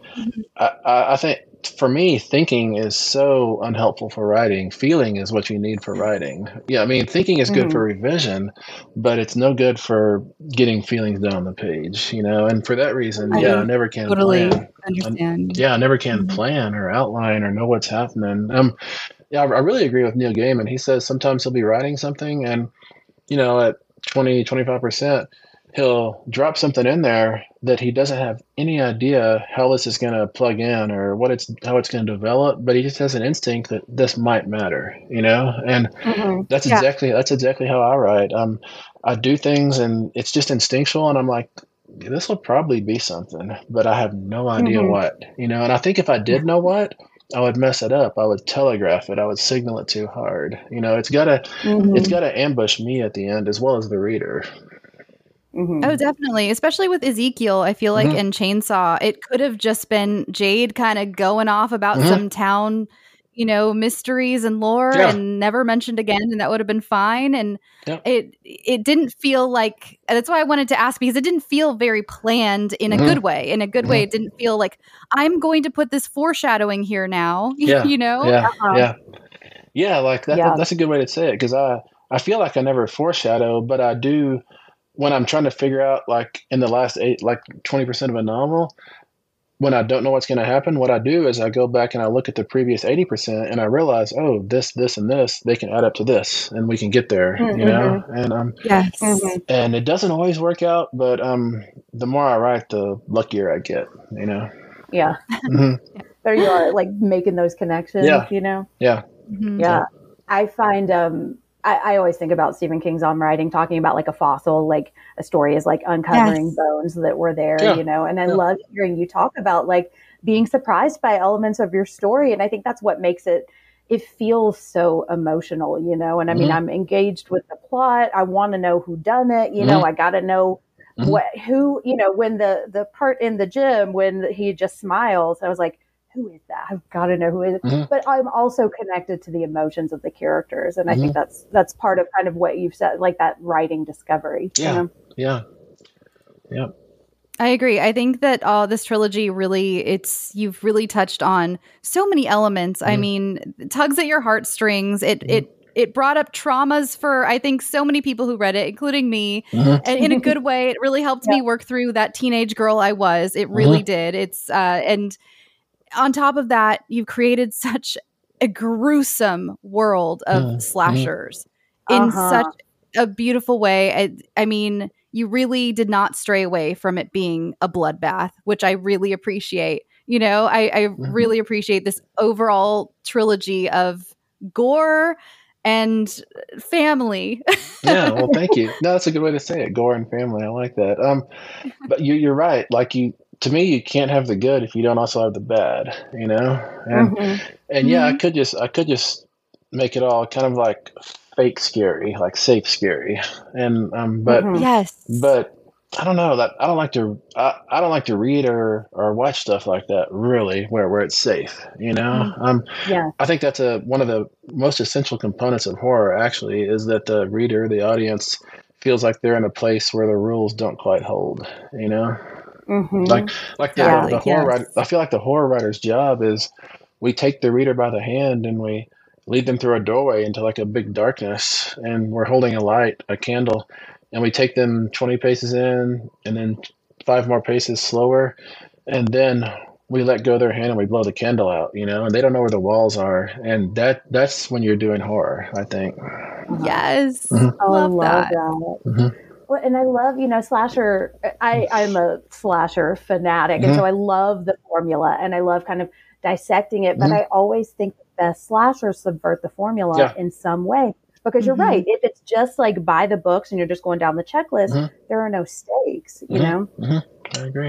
for me, thinking is so unhelpful for writing. Feeling is what you need for writing. Yeah, I mean, thinking is good for revision, but it's no good for getting feelings down on the page, you know. And for that reason, I never can plan. Understand. I never can plan or outline or know what's happening. I really agree with Neil Gaiman. He says sometimes he'll be writing something, and you know, at 20-25%, he'll drop something in there that he doesn't have any idea how this is going to plug in or how it's going to develop, but he just has an instinct that this might matter, you know? And that's exactly how I write. I do things and it's just instinctual, and I'm like, this will probably be something, but I have no idea what, you know? And I think if I did know what, I would mess it up. I would telegraph it. I would signal it too hard. You know, it's gotta ambush me at the end as well as the reader. Oh, definitely. Especially with Ezekiel, I feel like in Chainsaw, it could have just been Jade kind of going off about some town, you know, mysteries and lore and never mentioned again, and that would have been fine. And it didn't feel like, that's why I wanted to ask, because it didn't feel very planned in a good way. In a good way, it didn't feel like I'm going to put this foreshadowing here now, you know? Yeah, like that, that's a good way to say it, because I feel like I never foreshadow, but I do. When I'm trying to figure out, like in the last 20% of a novel, when I don't know what's going to happen, what I do is I go back and I look at the previous 80% and I realize, oh, this, and this, they can add up to this and we can get there, you know? And, and it doesn't always work out, but the more I write, the luckier I get, you know? Yeah. There you are, like making those connections, you know? Yeah. I find, I always think about Stephen King's on writing, talking about like a fossil, like a story is like uncovering bones that were there, you know, and I love hearing you talk about like being surprised by elements of your story. And I think that's what makes it feels so emotional, you know, and I mean, I'm engaged with the plot. I want to know who done it. You know, I got to know who, you know, when the part in the gym, when he just smiles, I was like, who is that? I've got to know who it is. But I'm also connected to the emotions of the characters. And I think that's part of kind of what you've said, like that writing discovery. Yeah. You know? Yeah. I agree. I think that this trilogy really, you've really touched on so many elements. I mean, it tugs at your heartstrings. It brought up traumas for, I think, so many people who read it, including me. And in a good way, it really helped me work through that teenage girl I was. It really did. It's and on top of that, you've created such a gruesome world of slashers in such a beautiful way. I mean, you really did not stray away from it being a bloodbath, which I really appreciate. You know, I really appreciate this overall trilogy of gore and family. Yeah, well, thank you. No, that's a good way to say it. Gore and family. I like that. But you're right. Like to me, you can't have the good if you don't also have the bad, you know? And yeah, I could just make it all kind of like fake scary, like safe scary. And but I don't know that I don't like to read or watch stuff like that really where it's safe, you know? I think that's one of the most essential components of horror actually, is that the reader, the audience, feels like they're in a place where the rules don't quite hold, you know? Like the horror writer, I feel like the horror writer's job is we take the reader by the hand and we lead them through a doorway into like a big darkness, and we're holding a candle, and we take them 20 paces in and then 5 more paces slower, and then we let go of their hand and we blow the candle out, you know, and they don't know where the walls are, and that's when you're doing horror, I think. Yes. Love that. Mm-hmm. Well, and I love, slasher. I'm a slasher fanatic. And so I love the formula and I love kind of dissecting it. But I always think the best slashers subvert the formula in some way. Because you're right. If it's just like by the books and you're just going down the checklist, there are no stakes, you know? I agree.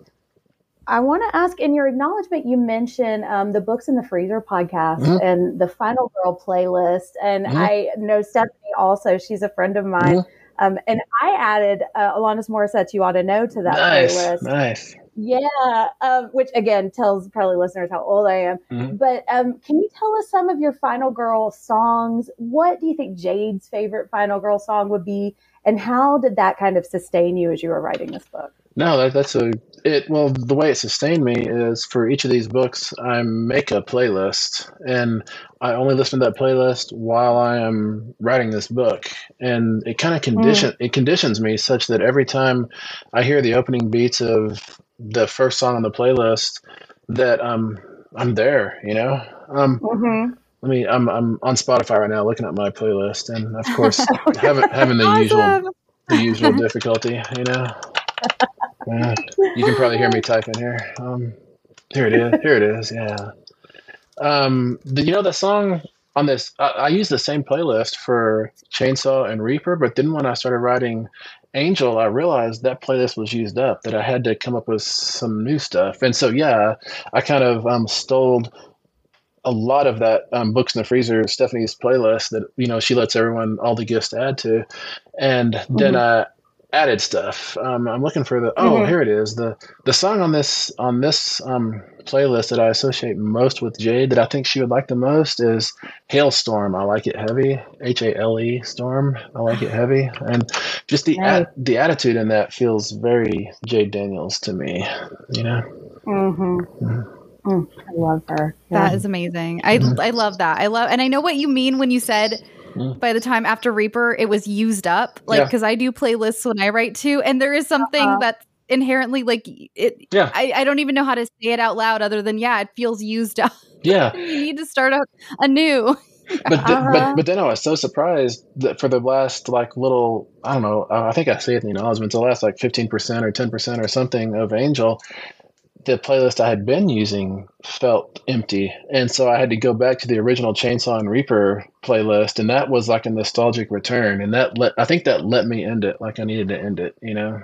I want to ask, in your acknowledgement, you mentioned the Books in the Freezer podcast and the Final Girl playlist. And I know Stephanie also, she's a friend of mine. And I added Alanis Morissette, You Ought to Know, to that playlist. Nice. Yeah, which again tells probably listeners how old I am. But can you tell us some of your Final Girl songs? What do you think Jade's favorite Final Girl song would be? And how did that kind of sustain you as you were writing this book? No, well, the way it sustained me is for each of these books, I make a playlist and I only listen to that playlist while I am writing this book. And it kind of conditions me such that every time I hear the opening beats of the first song on the playlist that I'm there, you know? I'm on Spotify right now looking at my playlist and of course having the usual difficulty, you know? You can probably hear me typing here. Here it is. Yeah. The song on this, I use the same playlist for Chainsaw and Reaper, but then when I started writing Angel, I realized that playlist was used up, that I had to come up with some new stuff. And so, I kind of stole a lot of that Books in the Freezer, Stephanie's playlist that, she lets everyone, all the gifts to add to. And then I added stuff. I'm looking for here it is. The song on this playlist that I associate most with Jade that I think she would like the most is Hailstorm. I Like It Heavy, HALE Storm. I Like It Heavy, and just the attitude in that feels very Jade Daniels to me. You know. I love her. That is amazing. I love that. And I know what you mean when you said by the time after Reaper, it was used up. Because I do playlists when I write too. And there is something that's inherently I don't even know how to say it out loud other than, it feels used up. Yeah. You need to start out anew. But then I was so surprised that for the last little, I don't know, I think I say it in the acknowledgments, the last 15% or 10% or something of Angel, the playlist I had been using felt empty. And so I had to go back to the original Chainsaw and Reaper playlist. And that was like a nostalgic return. And I think that let me end it like I needed to end it, you know?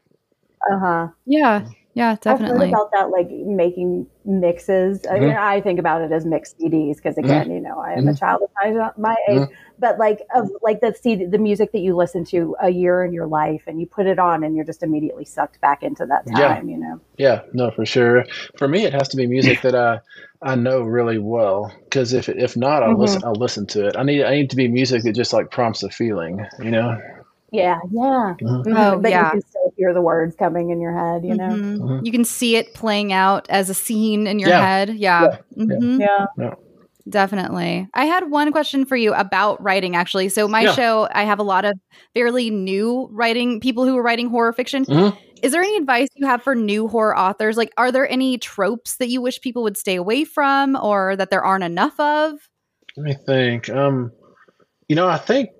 Yeah, definitely. I've heard about that, making mixes. I think about it as mixed CDs because, again, I am a child of my age. But the music that you listen to a year in your life, and you put it on, and you're just immediately sucked back into that time. Yeah, no, for sure. For me, it has to be music that I know really well. Because if not, I'll listen to it. I need to be music that just prompts a feeling. You know. Yeah. But you can still hear the words coming in your head, you know? You can see it playing out as a scene in your head. Yeah. Definitely. I had one question for you about writing, actually. So my show, I have a lot of fairly new people who are writing horror fiction. Is there any advice you have for new horror authors? Are there any tropes that you wish people would stay away from or that there aren't enough of? Let me think. I think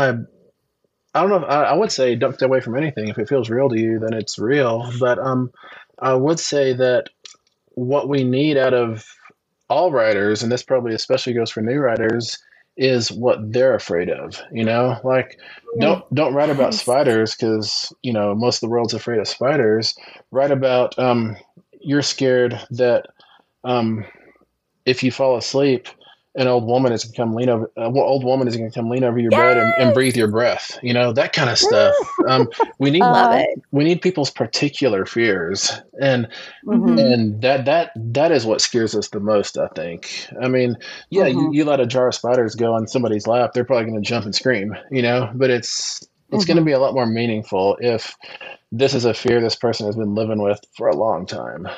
I don't know. I would say don't stay away from anything. If it feels real to you, then it's real. But I would say that what we need out of all writers, and this probably especially goes for new writers, is what they're afraid of. Don't write about spiders because most of the world's afraid of spiders. Write about you're scared that if you fall asleep, an old woman is going to come lean over your bed and breathe your breath. That kind of stuff. We need people's particular fears, and that is what scares us the most, I think. I mean, you let a jar of spiders go on somebody's lap, they're probably going to jump and scream, but it's going to be a lot more meaningful if this is a fear this person has been living with for a long time.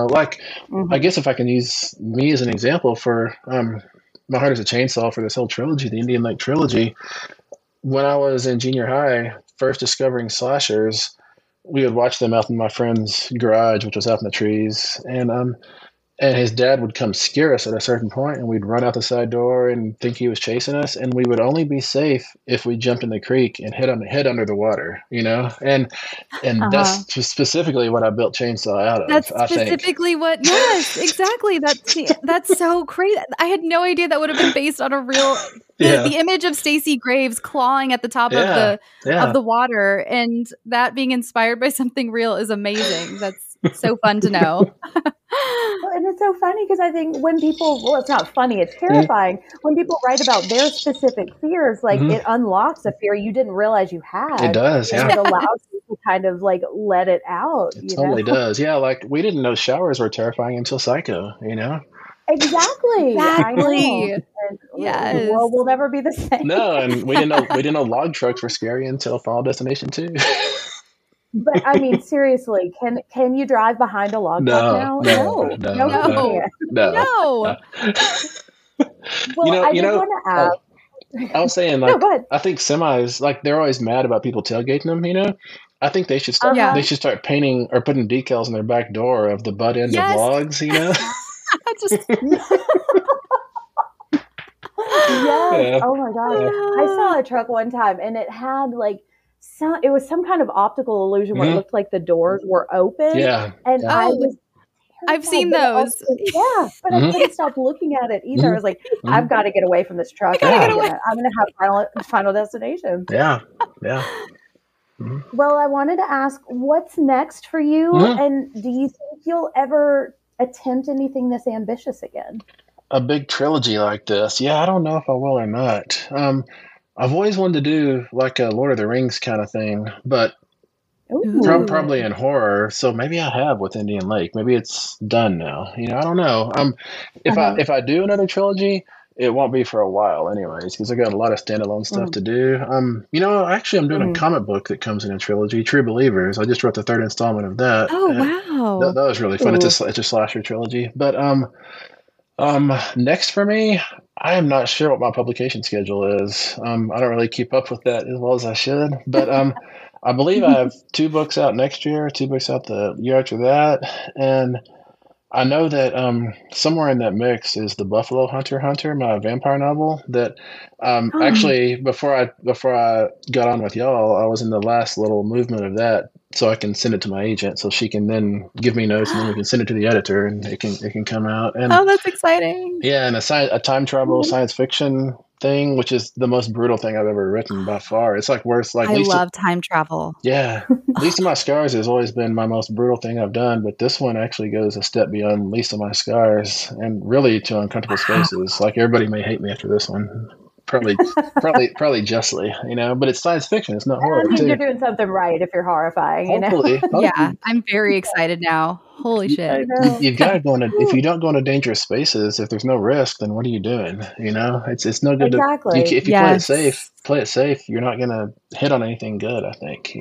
I guess if I can use me as an example for My Heart is a Chainsaw for this whole trilogy, the Indian Lake trilogy. When I was in junior high, first discovering slashers, we would watch them out in my friend's garage, which was out in the trees. And And his dad would come scare us at a certain point, and we'd run out the side door and think he was chasing us. And we would only be safe if we jumped in the creek and hid under the water, And that's specifically what I built Chainsaw out of. That's specifically what. Yes, exactly. That's so crazy. I had no idea that would have been based on a real. The image of Stacey Graves clawing at the top of the water, and that being inspired by something real is amazing. That's so fun to know. And it's so funny because I think when people, it's not funny, it's terrifying. When people write about their specific fears, like it unlocks a fear you didn't realize you had. It does, and it allows you to kind of like let it out. It totally does. Yeah, like we didn't know showers were terrifying until Psycho, Exactly. Yes. The world will never be the same. No, and we didn't know log trucks were scary until Final Destination 2. But I mean, seriously, can you drive behind a log truck now? No. No. Well, I just want to ask. I was saying, like, I think semis, like, they're always mad about people tailgating them. I think they should start. They should start painting or putting decals on their back door of the butt end of logs. Yes. Oh my gosh. I saw a truck one time and it had like it was some kind of optical illusion where it looked like the doors were open. Yeah. And I've seen those. But I couldn't stop looking at it either. I was like, I've got to get away from this truck. I'm going to have Final Destination. Yeah. Well, I wanted to ask, what's next for you? And do you think you'll ever attempt anything this ambitious again? A big trilogy like this? Yeah, I don't know if I will or not. I've always wanted to do like a Lord of the Rings kind of thing, but probably in horror. So maybe I have with Indian Lake. Maybe it's done now. I don't know. If I do another trilogy, it won't be for a while anyways, because I got a lot of standalone stuff to do. Actually I'm doing a comic book that comes in a trilogy, True Believers. I just wrote the 3rd installment of that. Oh, wow. That was really fun. It's a slasher trilogy. But next for me, I am not sure what my publication schedule is. I don't really keep up with that as well as I should. But I believe I have 2 books out next year, 2 books out the year after that. And I know that somewhere in that mix is the Buffalo Hunter, my vampire novel that actually before I got on with y'all, I was in the last little movement of that, so I can send it to my agent so she can then give me notes and then we can send it to the editor and it can come out. And that's exciting. Yeah, and a time travel science fiction thing, which is the most brutal thing I've ever written by far. It's like worse. Like I love time travel. Yeah, Least of My Scars has always been my most brutal thing I've done, but this one actually goes a step beyond Least of My Scars and really to Uncomfortable Spaces. Like everybody may hate me after this one. Probably justly, but it's science fiction. It's not horror. You're doing something right if you're horrifying. Hopefully. Yeah, I'm very excited now. Holy shit! You've got to go into. If you don't go into dangerous spaces, if there's no risk, then what are you doing? It's no good. Exactly. If you play it safe. You're not going to hit on anything good. I think.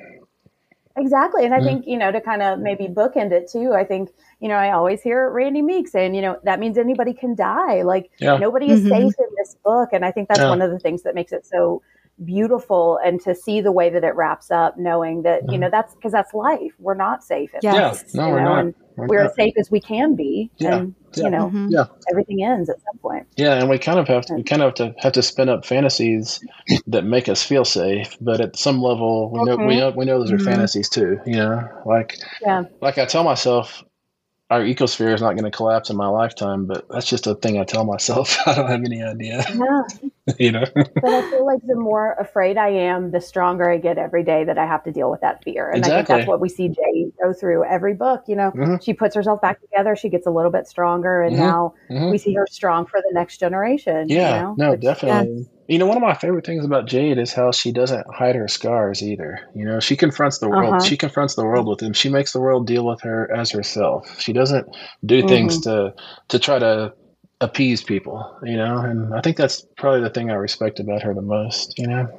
Exactly, and I think to kind of maybe bookend it too. I think I always hear Randy Meek saying that means anybody can die. Like nobody is safe in this book, and I think that's one of the things that makes it so beautiful. And to see the way that it wraps up, knowing that that's because that's life. We're not safe. We're not. And we're as safe as we can be, and everything ends at some point. Yeah, and we kind of have to spin up fantasies that make us feel safe, but at some level, we know those are fantasies too. Like I tell myself, our ecosphere is not going to collapse in my lifetime, but that's just a thing I tell myself. I don't have any idea. Yeah. But I feel like the more afraid I am, the stronger I get every day that I have to deal with that fear. And I think that's what we see Jade go through every book. She puts herself back together. She gets a little bit stronger. And now we see her strong for the next generation. Yeah, definitely. One of my favorite things about Jade is how she doesn't hide her scars either. She confronts the world. She confronts the world with them. She makes the world deal with her as herself. She doesn't do things to try to appease people, and I think that's probably the thing I respect about her the most,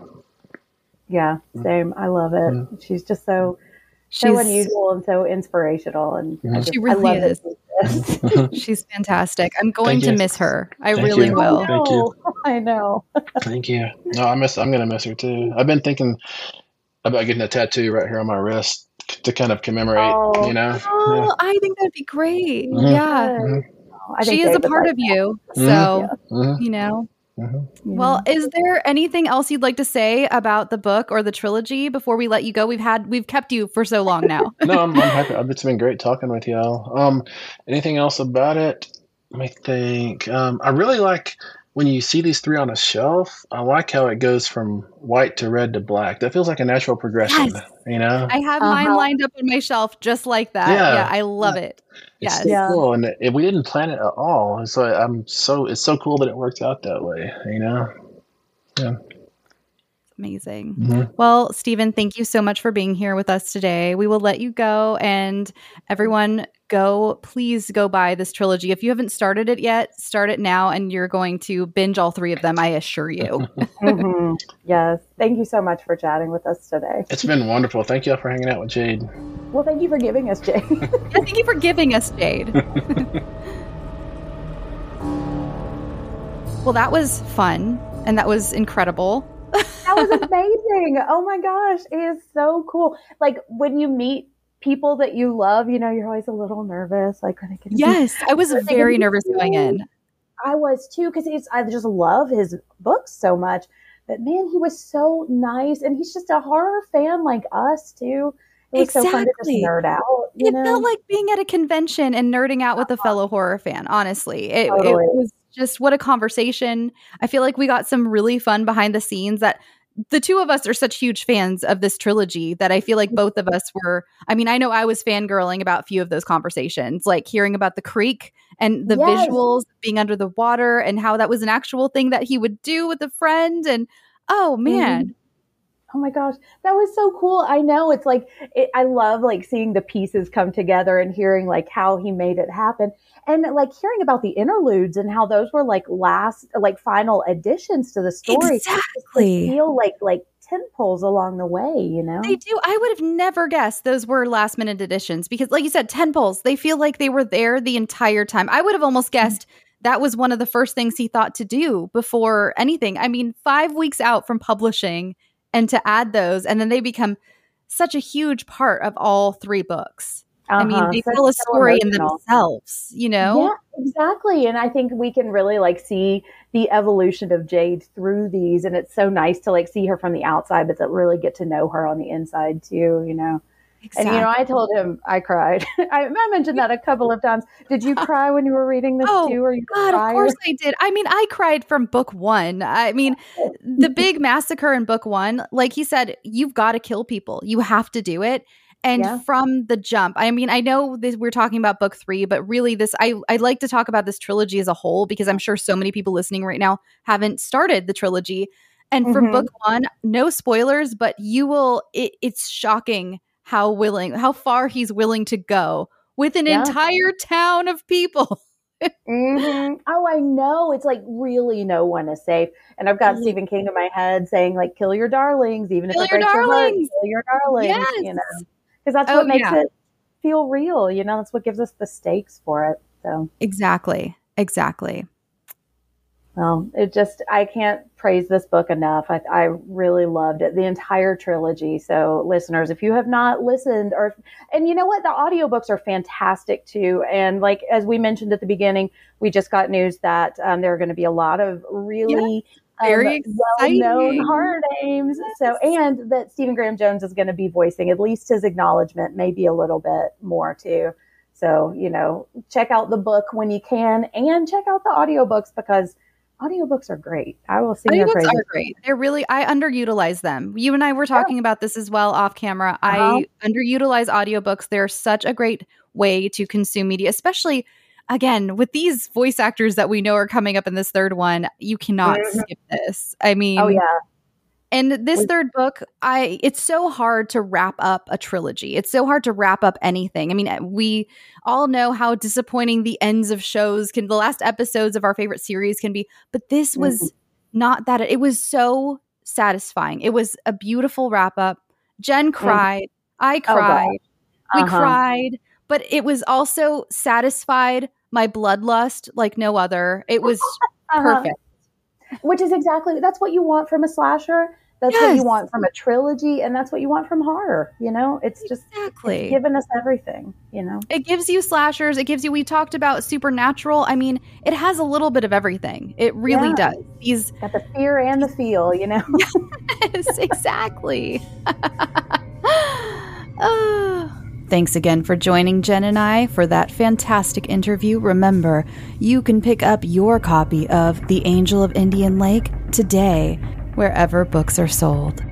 Yeah, same. I love it. She's just so unusual and so inspirational, and she really is. She's fantastic. I'm going to miss her. I really will. Thank you. I know. Thank you. No, I'm going to miss her too. I've been thinking about getting a tattoo right here on my wrist to kind of commemorate, you know. Oh, I think that'd be great. Yeah. She is a part of you. So, you know. Well, is there anything else you'd like to say about the book or the trilogy before we let you go? We've kept you for so long now. No, I'm happy. It's been great talking with y'all. Anything else about it? Let me think. I really like when you see these three on a shelf. I like how it goes from white to red to black. That feels like a natural progression. Yes. You know, I have mine lined up on my shelf just like that. Yeah, I love it. It's cool, and we didn't plan it at all. So it's so cool that it worked out that way. You know, yeah. Amazing. Well, Stephen, thank you so much for being here with us today. We will let you go, and everyone please go buy this trilogy. If you haven't started it yet, start it now, and you're going to binge all three of them, I assure you. Yes. Thank you so much for chatting with us today. It's been wonderful. Thank you all for hanging out with Jade. Well, thank you for giving us Jade. Thank you for giving us Jade. Well, that was fun, and that was incredible. That was amazing. Oh my gosh. It is so cool. Like when you meet people that you love, you know, you're always a little nervous. Like, yes, I was very nervous going in. I was too, because I just love his books so much. But man, he was so nice. And he's just a horror fan like us too. It was so fun to just nerd out. It felt like being at a convention and nerding out with a fellow horror fan, honestly. It was just what a conversation. I feel like we got some really fun behind the scenes that the two of us are such huge fans of this trilogy that I feel like both of us were. I mean, I know I was fangirling about a few of those conversations, like hearing about the creek and the visuals being under the water and how that was an actual thing that he would do with a friend. And oh man. Oh my gosh, that was so cool. I know it's like, I love like seeing the pieces come together and hearing like how he made it happen. And like hearing about the interludes and how those were like final additions to the story. Exactly. They feel like tentpoles along the way, you know? They do. I would have never guessed those were last minute additions because like you said, tentpoles, they feel like they were there the entire time. I would have almost guessed that was one of the first things he thought to do before anything. I mean, 5 weeks out from publishing and to add those, and then they become such a huge part of all three books. I mean, they tell a story in themselves, you know? Yeah, exactly. And I think we can really like see the evolution of Jade through these. And it's so nice to like see her from the outside, but to really get to know her on the inside too, you know? Exactly. And, you know, I told him I cried. I mentioned that a couple of times. Did you cry when you were reading this too? Or you God, of course I did. I mean, I cried from book one. I mean, the big massacre in book one, like he said, you've got to kill people. You have to do it. And from the jump, I mean, I know we're talking about book 3, but really I'd like to talk about this trilogy as a whole, because I'm sure so many people listening right now haven't started the trilogy. And for book 1, no spoilers, but it's shocking how far he's willing to go with an entire town of people. Oh, I know. It's like really no one is safe. And I've got Stephen King in my head saying like, kill your darlings, even if it breaks your heart, kill your darlings, you know, because that's what makes it feel real. You know, that's what gives us the stakes for it. So Exactly. Well, I can't praise this book enough. I really loved it, the entire trilogy. So listeners, if you have not listened and you know what, the audiobooks are fantastic too. And like, as we mentioned at the beginning, we just got news that there are going to be a lot of really very well-known horror names. So, and that Stephen Graham Jones is going to be voicing, at least his acknowledgement, maybe a little bit more too. So, you know, check out the book when you can and check out the audiobooks, because audiobooks are great. I will sing their praises. Audiobooks are great. They're really, I underutilize them. You and I were talking about this as well off camera. I underutilize audiobooks. They're such a great way to consume media, especially, again, with these voice actors that we know are coming up in this third one. You cannot skip this. I mean, and this third book, it's so hard to wrap up a trilogy. It's so hard to wrap up anything. I mean, we all know how disappointing the ends of shows the last episodes of our favorite series can be, but this was not that. It was so satisfying. It was a beautiful wrap up. Jen cried. I cried. We cried, but it was also satisfied my bloodlust like no other. It was perfect. Which is that's what you want from a slasher. That's what you want from a trilogy, and that's what you want from horror. It's just it's given us everything. It gives you slashers. It gives you. We talked about supernatural. I mean, it has a little bit of everything. It really does. He's got the fear and the feel. Yes, exactly. Thanks again for joining Jen and I for that fantastic interview. Remember, you can pick up your copy of The Angel of Indian Lake today, wherever books are sold.